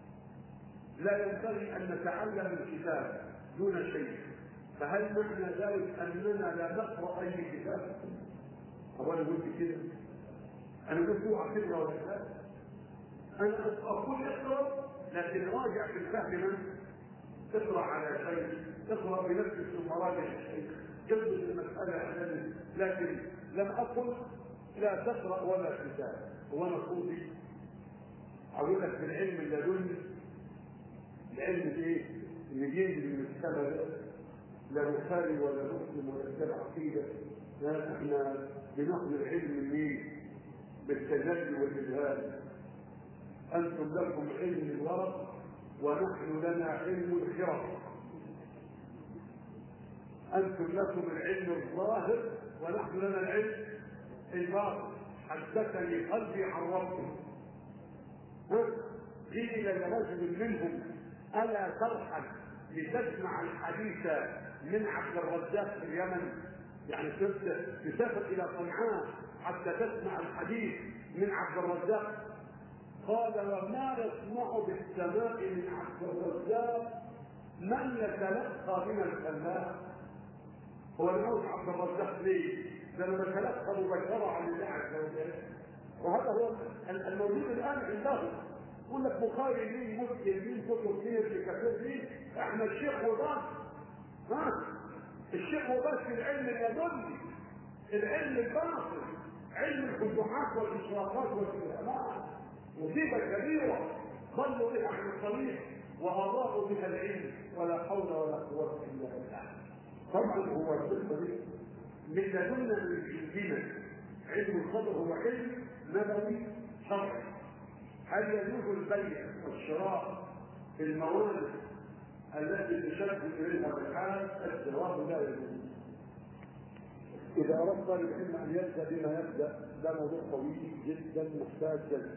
لا ينبغي أن نتعلم الكتاب دون شيء، فهل معنى ذلك أننا لا نقرأ أي كتاب؟ أولا قلت كده، أنا قلت اوعى تقرأ ولا لا؟ أنا أقول اقرأ، لكن راجع في الفهم. من اقرأ على شيء، اقرأ بنفسك ثم راجع الشيء، جلد المسألة أعلم، لكن لم أقل لا تقرأ ولا كتاب. وأنا صوتي أقول لك بالعلم اللدني، العلم الايه؟ اللي بيجي من السماء، لا بخاري ولا مسلم ولا كتاب عقيدة. لا، احنا بناخذ العلم منين؟ بالتجلي والإذهان. أنتم لكم علم الورق ونحن لنا علم الخرق. أنتم لكم العلم الظاهر ونحن لنا العلم الباطن. حدثني قلبي عن ربي. قيل لرجل منهم ألا ترحل لتسمع الحديث من عبد الرزاق في اليمن؟ يعني تسافر إلى صنعاء حتى تسمع الحديث من عبد الرزاق. قال وما يسمع بالسماء من عبد الرزاق من يتلقى من الخلاق. هو الموت عبد الرزاق ليه؟ لما تلقى مباشرة عن الله عز وجل، وهذا هو الموجود الآن عندهم. يقول لك بخاري مين، مسلم مين، كتب كثير في كثير مين، احنا الشيخ وبس. ها الشيخ وبس في العلم اليدني، العلم الباطن، علم الفتوحات والاشراقات والالهامات. مصيبه كبيره ضلوا بها عن الطريق، وأضاءوا بها العلم ولا حول ولا قوة إلا بالله. طبعا هو القصة دي من لدنا من عندنا علم الخبر هو علم نبوي شرعي. هل يجوز البيع والشراء في المواد التي تشد إليها الحال؟ الجواب لا يجوز. إذا أردت العلم أن يبدأ بما يبدأ ده موضوع طويل جدا محتاج جد.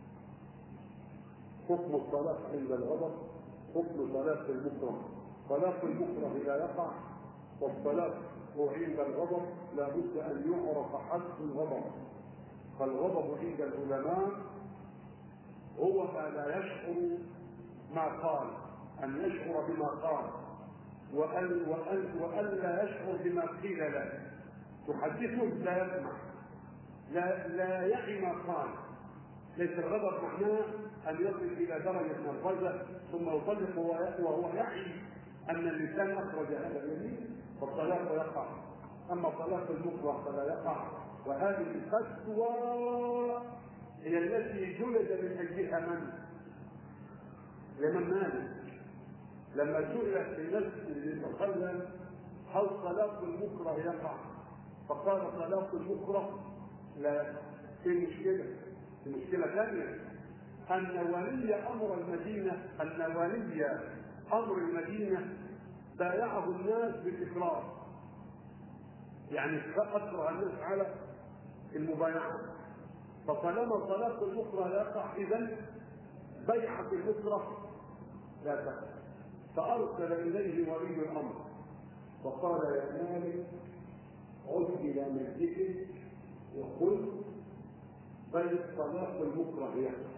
حكم الطلاق عند الغضب، حكم طلاق المكره. طلاق المكره لا يقع، والطلاق عند الغضب لا بد أن يعرف حد الغضب. فالغضب عند العلماء هو ما لا يشعر ما قال، أن يشعر بما قال وأن وأن وأن لا يشعر بما قيل له. تحدثه لا يسمع، لا لا يعي ما قال. ليس الغضب معناه أن يصل إلى درجة النرفزة ثم يطلق وهو يعي أن اللسان أخرج هذا اليمين، فالطلاق يقع. أما طلاق المكره فلا يقع. وهذه الفتوى هي التي جلد من أجلها من؟ لمن مالك لما سئلت في نفس المتكلم هل طلاق المكره يقع؟ فقال طلاق المكره لا يقع. في مشكلة في مشكلة ثانية، أن ولي أمر المدينة أن ولي أمر المدينة بايعه الناس بالإكراه، يعني أكره الناس على المبايعة. فطالما طلاق المكره لا يقع إذن بيعة المكره لا تقع. فأرسل إليه ولي الأمر وقال يا مالك عد إلى مسجدك وقل بل طلاق المكره يقع.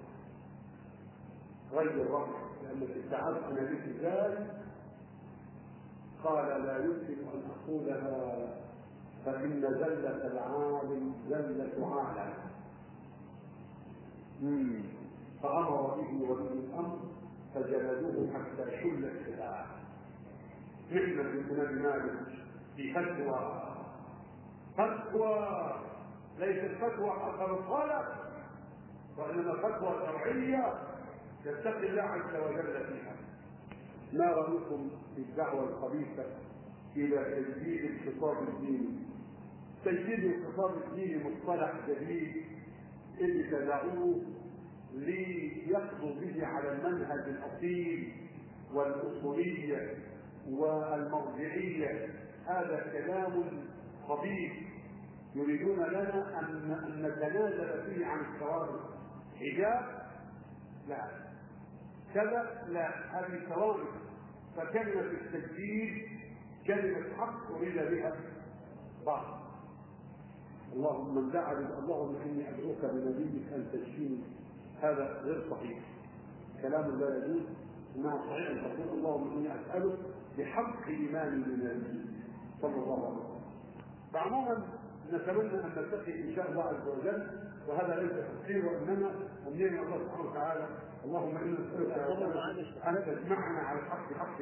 غير الرأي لأنك اتعبت نبيك ذلك. قال لا يمكن أن أقولها فإن زلة العالم زلة عالم. فأمر به ولي الأمر فجلدوه حتى شل السلاح. نحن في بلاد مالك في فتوى فتوى ليست فتوى حسب الطلب، وإنما فتوى شرعية يتقي الله عز وجل فيها. ما رأيكم في الدعوة الخبيثة إلى تجديد الخطاب الديني؟ تجديد الخطاب الديني مصطلح جديد اللي تدعوه ليقضوا به على المنهج الأصيل والأصولية والمرجعية. هذا كلام خبيث يريدون لنا أن نتنازل فيه عن الثوابت. حجاب لا، كذا لا، هذه ثوابت. فكلمة التجديد كلمة حق أريد بها باطل. اللهم من دعا اللهم إني أدعوك بنبيك أن تشفيني، هذا غير صحيح، كلام لا يجوز. إنها صحيح أن تقول اللهم إني أسألك بحق إيماني بنبيك صلى الله عليه وسلم. فعموما نتمنى أن نلتقي إن شاء الله عز وجل، وهذا ليس تفسير وإنما أمنينا الله سبحانه وتعالى. اللهم إنا نسألك أن تجمعنا على الحق حق